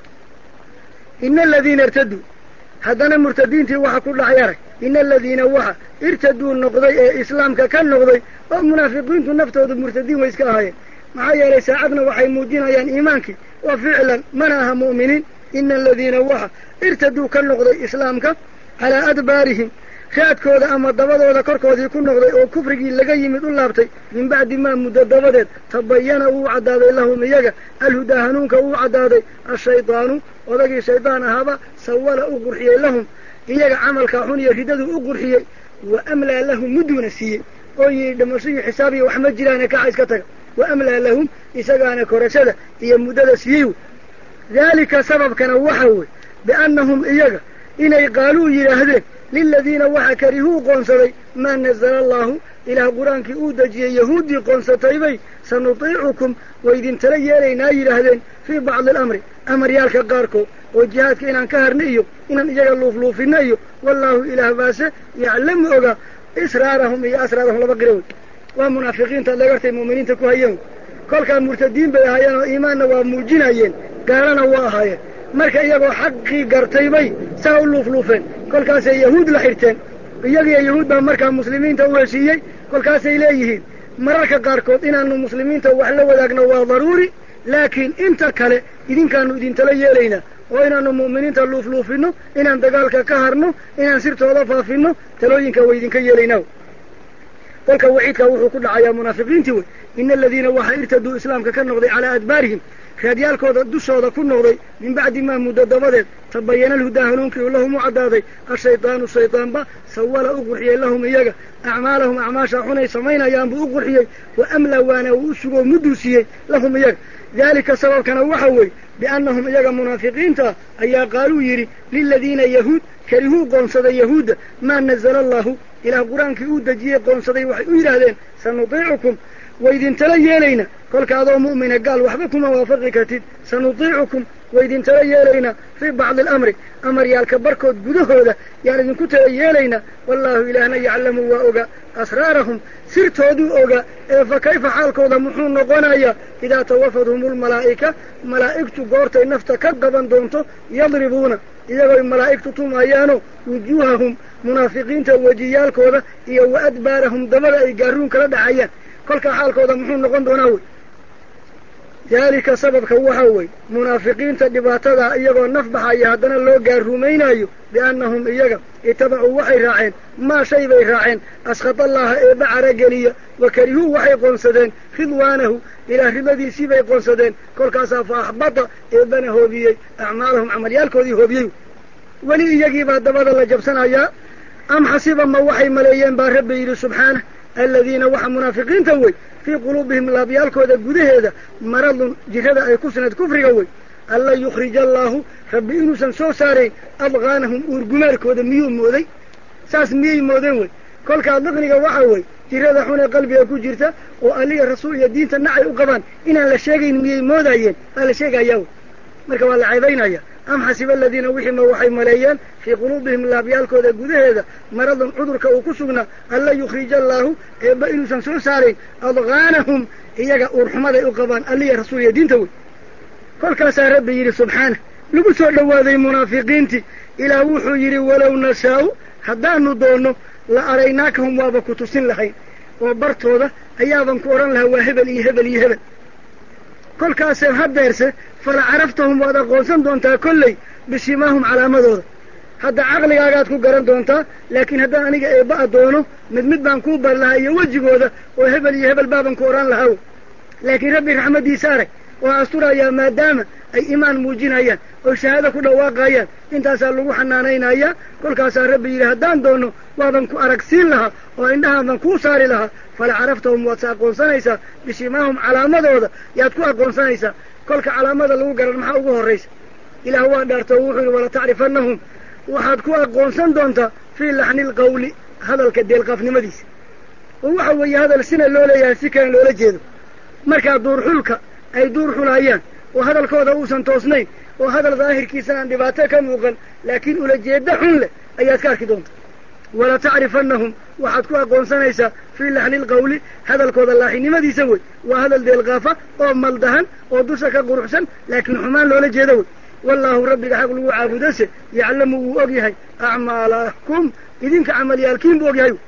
ina aladiina irtaduu haddana murtadiintii waxa ku dhacay arag ina aladiina waxa irtaduu noqday ee islaamka ka noqday oo munaafiqiintu naftooda murtadiin way iska ahaayeen maxaa yeelay saacadna waxay muujinayaan iimaankii wa ficlan mana aha mu'miniin ina aladiina waxa irtaduu ka noqday islaamka calaa adbaarihim raadkooda ama dabadooda korkoodii ku noqday oo kufrigii laga yimid u laabtay min bacdi maa muddo dabadeed tabayana uu caddaaday lahum iyaga alhudaa hanuunka uu caddaaday ashaydaanu odagii shaydaan ahaaba sawala u qurxiyey lahum iyaga camalkaa xun iyo ridadu u qurxiyey wa amlaa lahum mudduuna siiyey oo yidhi dhimasho iyo xisaab iyo wax ma jiraane kaca iska taga wa amlaa lahum isagaana korashada iyo muddada siiyey wey daalika sababkana waxa wey biannahum iyaga inay qaaluu yidhaahdeen liladiina waxa karihuu qoonsaday maa nazala allaahu ilaah qur-aankii uu dejiyey yahuuddii qoonsatay bay sanutiicukum waydintala yeelaynaa yidhaahdeen fii bacdi alamri amaryaalka qaarkood oo jihaadka inaan ka harna iyo inaan iyaga luufluufinno iyo wallaahu ilaah baase yaclamu ogaa israarahum iyo asraarahum laba qira wey waa munaafiqiinta legartay mu'miniinta ku hayeen kolkaa murtadiin bay ahaayeen oo iimaanna waa muujinayeen gaalana waa ahaayeen marka iyagoo xaqii gartay bay saa u luufluufeen kolkaasay yahuud la xirteen iyagiyo yahuud baa markaa muslimiinta u heshiiyey kolkaasay leeyihiin mararka qaarkood inaanu muslimiinta wax la wadaagno waa daruuri laakiin inta kale idinkaanu idintala yeelaynaa oo inaanu mu'miniinta luufluufinno inaan dagaalka ka harno inaan sirtooda faafinno talooyinka way idinka yeelaynaa kolka waciidkaa wuxuu ku dhacayaa munaafiqiintii wey ina aladiina waxa irtaduu islaamka ka noqday calaa adbaarihim raadyaalkooda dushooda ku noqday min bacdi maa muddo dabadeed tabayana alhudaa hanuunkii u lahum u caddaaday ashaydaanu shaydaanba sawala u qurxiyey lahum iyaga acmaalahum acmaasha xunay samaynayaanbu u qurxiyey wa amla waana uu u sugoo mudduu siiyey lahum iyaga daalika sababkana waxa weeye biannahum iyaga munaafiqiinta ayaa qaaluu yidhi liladiina yahuud karihuu qoonsaday yahuudda maa nazala allaahu ilaah qur-aankii uu dejiyey qoonsaday waxay u yidhaahdeen sanutiicukum waydintala yeelayna kolka adoo mu'mina gaal waxba kuma waafaqi kartid sanutiicukum waydintala yeelaynaa fii bacdi alamri amaryaalka barkood gudahooda yaan idinku tala yeelaynaa wallaahu ilaahna yaclamu waa ogaa asraarahum sirtooduu ogaa ee fa kayfa xaalkooda muxuu noqonayaa idaa tawafadhum ulmalaa'ika malaa'igtu goortay nafta ka qaban doonto yadribuuna iyagoy malaa'igtu tumayaano wujuuhahum munaafiqiinta wejiyaalkooda iyo wa adbaarahum dabada ay gaaruun kala dhacayaan kolkaa xaalkooda muxuu noqon doonaa wey daalika sababka waxa wey munaafiqiinta dhibaatadaa iyagoo naf baxaya haddana loo gaaruumaynayo biannahum iyaga itabacuu waxay raaceen maa shay bay raaceen askhata allaha eebba carageliya wa karihuu waxay qoonsadeen ridwaanahu ilaah rimadiisii bay qoonsadeen kolkaasaa fa axbata eebbana hoobiyey acmaalahum camalyaalkoodii hoobiyey weli iyagiibaa dabada la jabsanayaa am xasiba ma waxay maleeyeen baa rabbi yidhi subxaanah aladiina waxa munaafiqiinta wey fii quluubihim laabyaalkooda gudaheeda maradun jirada ay ku sinayd kufriga wey alla yukhrija allaahu rabbi inuusan soo saarayn adqaanahum uurgumaarkooda miyuu mooday saas miyay moodeen wey kolkaa diqniga waxa wey jirada xun ee qalbiga ku jirta oo aliya rasuul iyo diinta nacay u qabaan inaan la sheegayn miyay moodaayeen waa la sheegayaa wey marka waa la ceebaynaya am xasiba aladiina wixii ma waxay maleeyeen fii quluubihim laabyaalkooda gudaheeda maradun cudurka uu ku sugnaa alla yukhrija allaahu eebba inuusan soo saarayn adqaanahum iyaga uurxumaday u qabaan aliya rasuul iyo diinta wey kolkaasaa rabbi yidhi subxaanah lagu soo dhowaaday munaafiqiintii ilaah wuxuu yidhi walow nashaa'u haddaanu doonno la araynaakahum waaba ku tusin lahayn oo bartooda ayaaban ku odhan lahaa waa hebel iyo hebel iyo hebel kolkaasee hadeerse fala caraftahum waad aqoonsan doontaa kolley bisimaahum calaamadooda hadda caqligaagaad ku garan doontaa laakiin haddaan aniga eebba doono mid mid baan kuu bar lahaa iyo wejigooda oo hebel iyo hebel baaban ku odhan lahaa laakiin rabbi raxmaddiisa arag waa asturayaa maadaama ay imaan muujinayaan oo shahaado ku dhawaaqayaan intaasaa lagu xanaanaynayaa kolkaasaa rabbi yidhi haddaan doono waaban ku aragsiin lahaa oo indhahaaban kuu saari lahaa fala caraftahum waad sa aqoonsanaysaa bisimaahum calaamadooda yaad ku aqoonsanaysaa kolka calaamada lagu garan maxaa ugu horraysa ilaah waa dhaarto wuxuu yidhi wala tacrifannahum waxaad ku aqoonsan doontaa fii laxni lqawli hadalka deelqaafnimadiisa oo waxa weeye hadal sina loo leeyahay si kale loola jeedo markaa duurxulka ay duur xulayaan oo hadalkooda uusan toosnayn oo hadal daahirkiisa aan dhibaato ka muuqan laakiin ulajeeda xun leh ayaad ka arki doonta wala tacrifannahum waxaad ku aqoonsanaysaa fii laxni lqawli hadalkooda laaxinimadiisa wey waa hadal deelqaafa oo maldahan oo dusha ka quruxsan laakiin xumaan loola jeeda wey wallaahu rabbiga xaq lagu caabudase yaclamu wuu og yahay acmaalakum idinka camalyaalkiin buu og yahay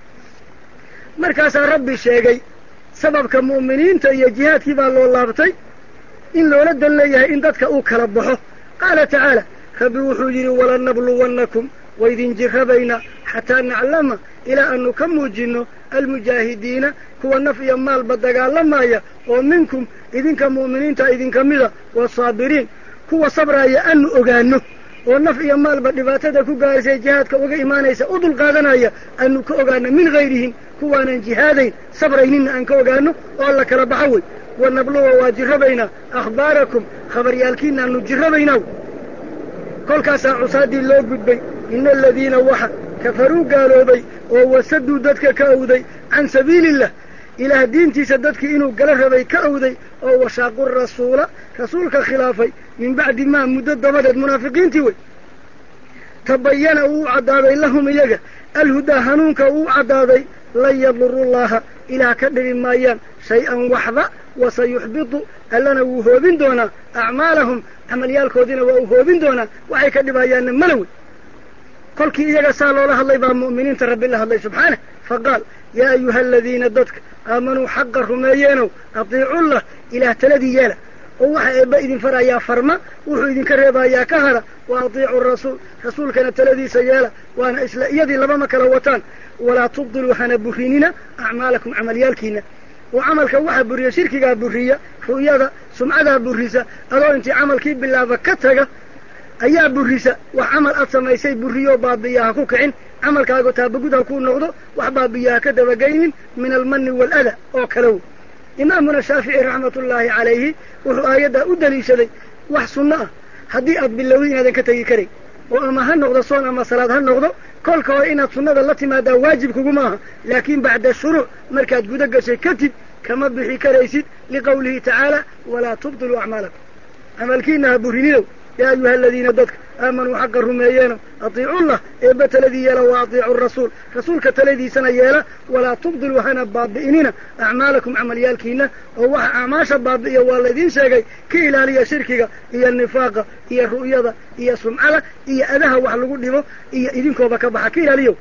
markaasaa rabbi sheegay sababka mu'miniinta iyo jihaadkii baa loo laabtay in loola dan leeyahay in dadka uu kala baxo qaala tacaala rabbi wuxuu yidhi walanabluwannakum waydin jirrabaynaa xataa naclama ilaa aanu ka muujinno almujaahidiina kuwa naf iyo maalba dagaalamaya oo minkum idinka mu'miniinta idinka mida waasaabiriin kuwa sabraaya aanu ogaano oo naf iyo maalba dhibaatada ku gaaraysa jihaadka uga imaanaysa u dulqaadanaya aanu ka ogaano min hayrihim kuwaanan jihaadayn sabrayninna aan ka ogaano oo la kala baxo wey wanabluwa waa jirrabaynaa akhbaarakum khabaryaalkiinaanu jirrabaynaa kolkaasaa cusaaddii loo gudbay ina aladiina waxa kafaruu gaaloobay oo wasaduu dadka ka awday can sabiiliillah ilaah diintiisa dadkii inuu gala rabay ka awday oo washaaqu rasuula rasuulka khilaafay min bacdi maa muddo dabadeed munaafiqiintii wey tabayana uu u caddaaday lahum iyaga alhudaa hanuunka uu u caddaaday lan yadurullaha ilaah ka dhibi maayaan shay-an waxba wasayuxbitu allana wuu hoobin doonaa acmaalahum camalyaalkoodiina waa uu hoobin doonaa waxay ka dhibayaanna malowey kolkii iyaga saa loola hadlay baa mu'miniinta rabbi la hadlay subxaanah faqaal yaa ayuha aladiina dadka aamanuu xaqa rumeeyeenow atiicullah ilaah taladii yeela oo waxa eebba idin farayaa farma wuxuu idinka reebayaa ka hara wa atiicu rasuul rasuulkana taladiisa yeela waana isla iyadii labama kala wataan walaa tubdiluu hana burinina acmaalakum camalyaalkiina oo camalka waxa buriya shirkigaa buriya ru'yada sumcadaa burisa adoo intii camalkii bilaaba ka taga ayaa burisa wax camal aad samaysay buriyo baabiya ha ku kicin camalkaagu taabagud ha kuu noqdo wax baabiya ha ka dabagaynin min almanni waalada oo kalow imaamuna shaafici raxmatullaahi calayhi wuxuu aayaddaa u daliishaday wax sunno ah haddii aad bilowdi inaadan ka tegi karayn oo ama ha noqdo soon ama salaad ha noqdo kolka hore inaad sunnada la timaadaa waajib kuguma aha laakiin bacda shuruuc markaad guda gashay kadib kama bixi karaysid liqawlihi tacaala walaa tubdiluu acmaalakum camalkiina ha burininow yaa ayuha aladiina dadka aamanuu xaqa rumeeyeeno atiicullah eebba taladii yeela wa atiicu rasuul rasuulka taladiisana yeela walaa tubdiluu hana baabi'inina acmaalakum camalyaalkiina oo waxa acmaasha baabi'iya waa laydiin sheegay ka ilaaliya shirkiga iyo nifaaqa iyo ru'yada iyo sumcada iyo adaha wax lagu dhibo iyo idinkooba ka baxa ka ilaaliyo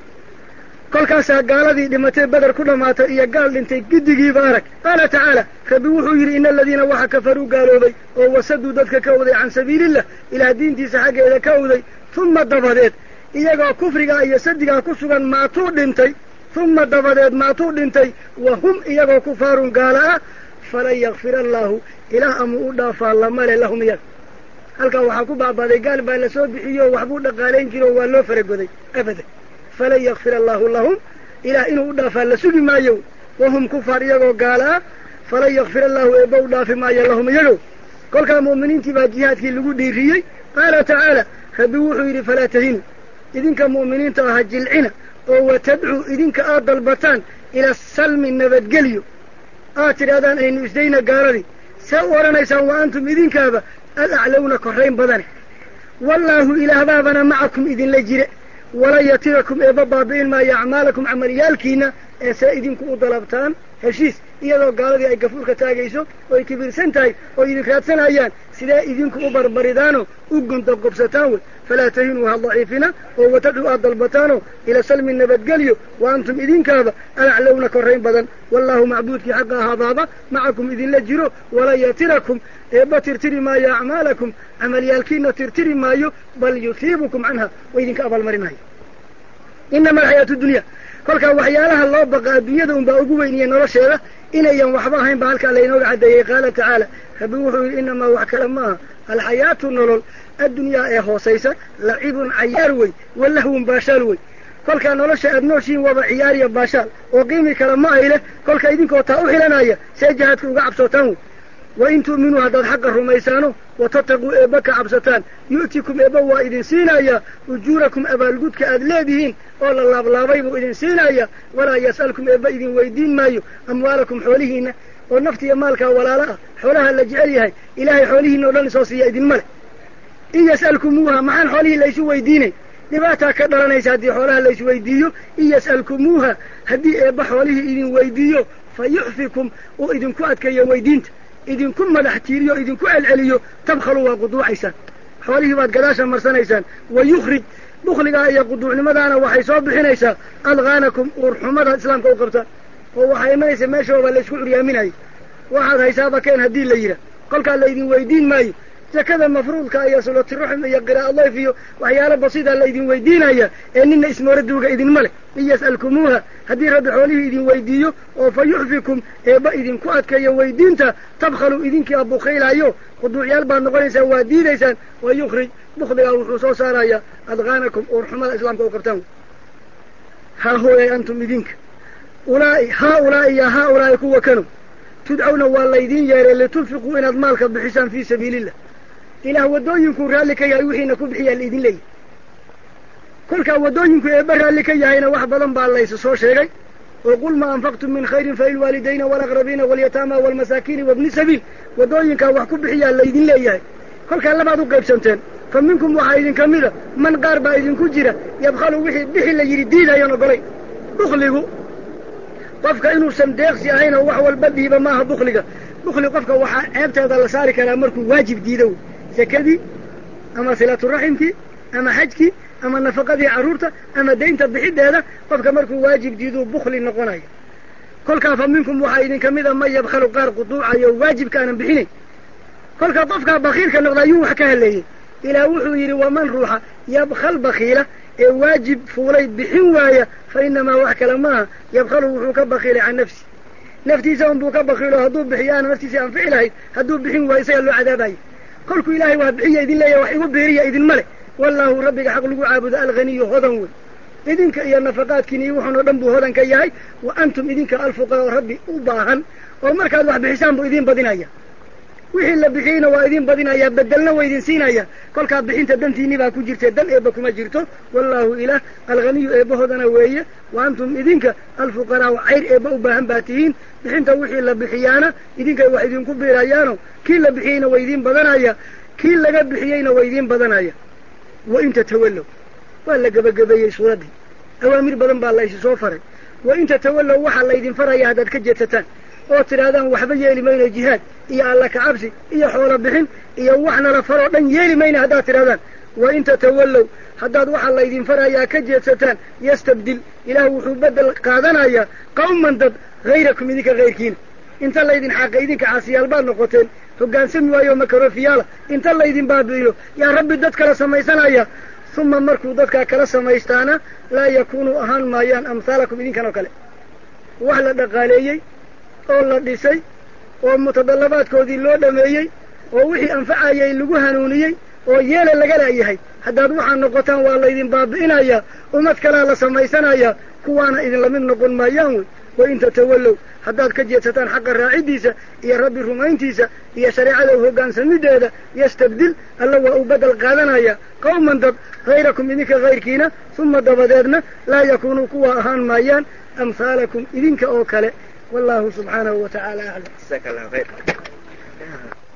kolkaasaa gaaladii dhimatay beder ku dhammaatay iyo gaal dhintay giddigiiba arag qaala tacaala rabbi wuxuu yidhi ina aladiina waxa kafaruu gaaloobay oo wasaduu dadka ka awday can sabiilillah ilaah diintiisa xaggeeda ka awday tuma dabadeed iyagoo kufrigaa iyo sadigaa ku sugan maatuu dhintay uma dabadeed maatuu dhintay wa hum iyagoo kufaarun gaala ah falan yakfira allaahu ilaah amuu u dhaafaa lamale lahum iyaga halkaa waxaa ku baabaaday gaal baa la soo bixiyo waxbuu dhaqaalayn jiro waa loo faragoday abadan falan yakfira allaahu lahum ilaah inuu u dhaafaa la sugi maayo wahum kufaar iyagoo gaala ah falan yakfir allaahu eebba u dhaafi maayo lahum iyago kolkaa mu'miniintii baa jihaadkii lagu dhiiriyey qaala tacaala rabbi wuxuu yidhi falaa tahinu idinka mu'miniinta aha jilcina oo watadcuu idinka aad dalbataan ila salmi nabadgelyo aad tidhahdaan aynu isdayna gaaladii see u odhanaysaan wa antum idinkaaba alaclowna korrayn badane wallaahu ilaahbaabana macakum idinla jire wala yatirakum eebba baabi'in maayo acmaalakum camaliyaalkiina ee see idinku u dalabtaan heshiis iyadoo gaaladii ay gafuurka taagayso oo ay kibirsan tahay oo idin raadsanayaan sidee idinku u barbaridaanoo u gondoqobsataan wey falaa tahinuu ha daciifina oo watadcuu aad dalbataanoo ila salmi nabadgelyo wa antum idinkaaba alaclowna korrayn badan wallaahu macbuudkii xaqa ahaadaaba macakum idinla jiro wala yatirakum eebba tirtiri maayo acmaalakum camalyaalkiina tirtiri maayo bal yusiibukum canha wa idinka abaalmarinaayo inama alxayaatu dunya kolkaa waxyaalaha loo baqa adduunyada unbaa ugu weyniye nolosheeda inayan waxba ahayn baa halkaa laynooga caddeeyey qaala tacaala rabbi wuxuu yidhi inamaa wax kale maaha alxayaatu nolol addunyaa ee hoosaysa lacibun cayaar wey walahwun baashaal wey kolkaa nolosha aad nooshihiin waba ciyaariya baashaal oo qiimi kale ma ay leh kolka idinkoo taa u xilanaya see jihaadka uga cabsootaan wey wain tu'minuu haddaad xaqa rumaysaano watataquu eebba ka cabsataan yu'tikum eebba waa idin siinayaa ujuurakum abaalgudka aad leedihiin oo la laablaabay buu idin siinayaa walaa yas'alkum eebba idin weydiin maayo amwaalakum xoolihiinna oo naftiiyo maalkaa walaalo ah xoolaha la jecel yahay ilaahay xoolihiina o dhan isoo siiya idinma leh in yas'alkumuuha maxaan xoolihii laysu weydiinay dhibaataa ka dhalanaysa haddii xoolaha laysu weydiiyo in yas'alkumuuha haddii eebba xoolihii idin weydiiyo fa yuxfikum uu idinku adkeeyo weydiinta idinku madax tiiriyo o idinku celceliyo tabkhalu waa quduucaysaan xoolihii baad gadaasha marsanaysaan wa yukhrij bukhligaa iyo quduucnimadaana waxay soo bixinaysaa adqaanakum uurxumada islaamka u qabtaan oo waxaa imanaysa meeshooba laysku curyaaminayay waxaad haysaaba keen haddii la yidhaah kolkaa laydin weydiin maayo zakada mafruudka iyo sulatiruxm iyo qira'a dayf iyo waxyaalo basiida laydin weydiinaya ee nina ismooraduuga idinma leh in yas'alkumuuha haddii rabbi xoolihii idin weydiiyo oo fa yuxfikum eebba idinku adkeeyo weydiinta tabkhalu idinkii abukhaylayo quduucyaal baad noqonaysaan waa diidaysaan wa yukhrij bukhligaa wuxuu soo saarayaa adqaanakum uurxumada islaamka u qabtaan haa hooyay antum idinka ulaa'i haa ulaa'i iyo haa ulaa'i kuwa kanu tudcawna waa laydin yeeray litunfiquu inaad maalka bixisaan fii sabiilillah ilaah waddooyinkuu raalli ka yahay wixiina ku bixiyaa la idin leeyahy kolkaa waddooyinku eebba raalli ka yahayna wax badan baa laysu soo sheegay oo qul maa anfaqtum min khayrin falilwaalidayna waalaqrabiina waalyataama waalmasaakiini wabni sabiil waddooyinkaa wax ku bixiyaa laydin leeyahay kolkaa labaad u qaybsanteen fa minkum waxaa idinka mida man qaar baa idinku jira yabkhalu wixii bixi la yidhi diidayan ogolay bukhligu qofka inuusan deeqsi ahayn oo wax walba dhiiba maaha bukhliga bukhli qofka waxaa ceebteeda la saari karaa markuu waajib diido sakadii ama silaturaximkii ama xajkii ama nafaqadii carruurta ama daynta bixiddeeda qofka markuu waajib diiduu bukhli noqonayo kolkaa fa minkum waxaa idinka mida man yabkhalu qaar quduucayo waajibka aanan bixinayn kolkaa qofkaa bakiilka noqda ayuu wax ka haleeyey ilaah wuxuu yidhi waman ruuxa yabkhal bakiila ee waajib fuulay bixin waaya fa inamaa wax kale maaha yabkhalu wuxuu ka bakiilay can nafsi naftiisa unbuu ka bakiilo hadduu bixiyaana naftiisa anfici lahayd hadduu bixin waayo isaga loo cadaabayo kolkuu ilaahay waa bixiya idin leeyahy wax igu beeriya idinma leh wallaahu rabbiga xaq lagu caabudo alghaniyu hodan wey idinka iyo nafaqaadkiina iyo wuxun oo dhan buu hodan ka yahay wa antum idinka alfuqaraa rabbi u baahan oo markaad wax bixisaan buu idiin badinaya wixii la bixiyeyna waa idiin badinayaa bedelna waa idin siinaya kolkaa bixinta dantiinni baa ku jirta dan eebba kuma jirto wallaahu ilaah alghaniyu eebbahoodana weeye wa antum idinka alfuqaraa cayr eebba u baahan baa tihiin bixinta wixii la bixiyaana idinkay wax idinku biirayaano kii la bixiyeyna waa idiin badanaya kii laga bixiyeyna waa idiin badanaya wa in tatawallow waa la gebagabeeyey suuraddii awaamir badan baa la isi soo faray wa in tatawallow waxaa laydin faraya haddaad ka jeedsataan oo tidhaahdaan waxba yeeli mayno jihaad iyo alla kacabsi iyo xoolo bixin iyo waxna la faroo dhan yeeli mayna haddaad tidhahdaan wa in tatawallow haddaad waxaa laydin farayaa ka jeedsataan yastabdil ilaah wuxuu beddel qaadanayaa qawman dad hayrakum idinka hayrkiina inta laydin xaaqa idinka caasiyaal baad noqoteen hoggaansami waayo makarofiyaala inta laydin baabi'iyo yaa rabbi dad kala samaysanaya ثم مركو ذاتك كلا سميستانا لا يكونوا أهان مايان أمثالكم إذن كانوا كلا وحلا دقاليي أولا ديسي ومتطلبات كودي اللو دميي ووحي أنفعايي اللقو هنونيي ويالا لقلا إيهي حداد وحان نقطان والله إذن بابئنا يا ومت كلا لسميستانا يا كوانا إذن لمن نقول مايان وإن تتولوا حداد كجيتان حق الراعديسة يا ربي رمينتيسة يا شريعة وهقان سميدة يستبدل الله وأبدل قادنا يا قوما دب غيركم منك غير كينا ثم دبدادنا لا يكونوا قوة أهان مايان أمثالكم إذنك أوكالي والله سبحانه وتعالى أعلم. جزاك الله خير.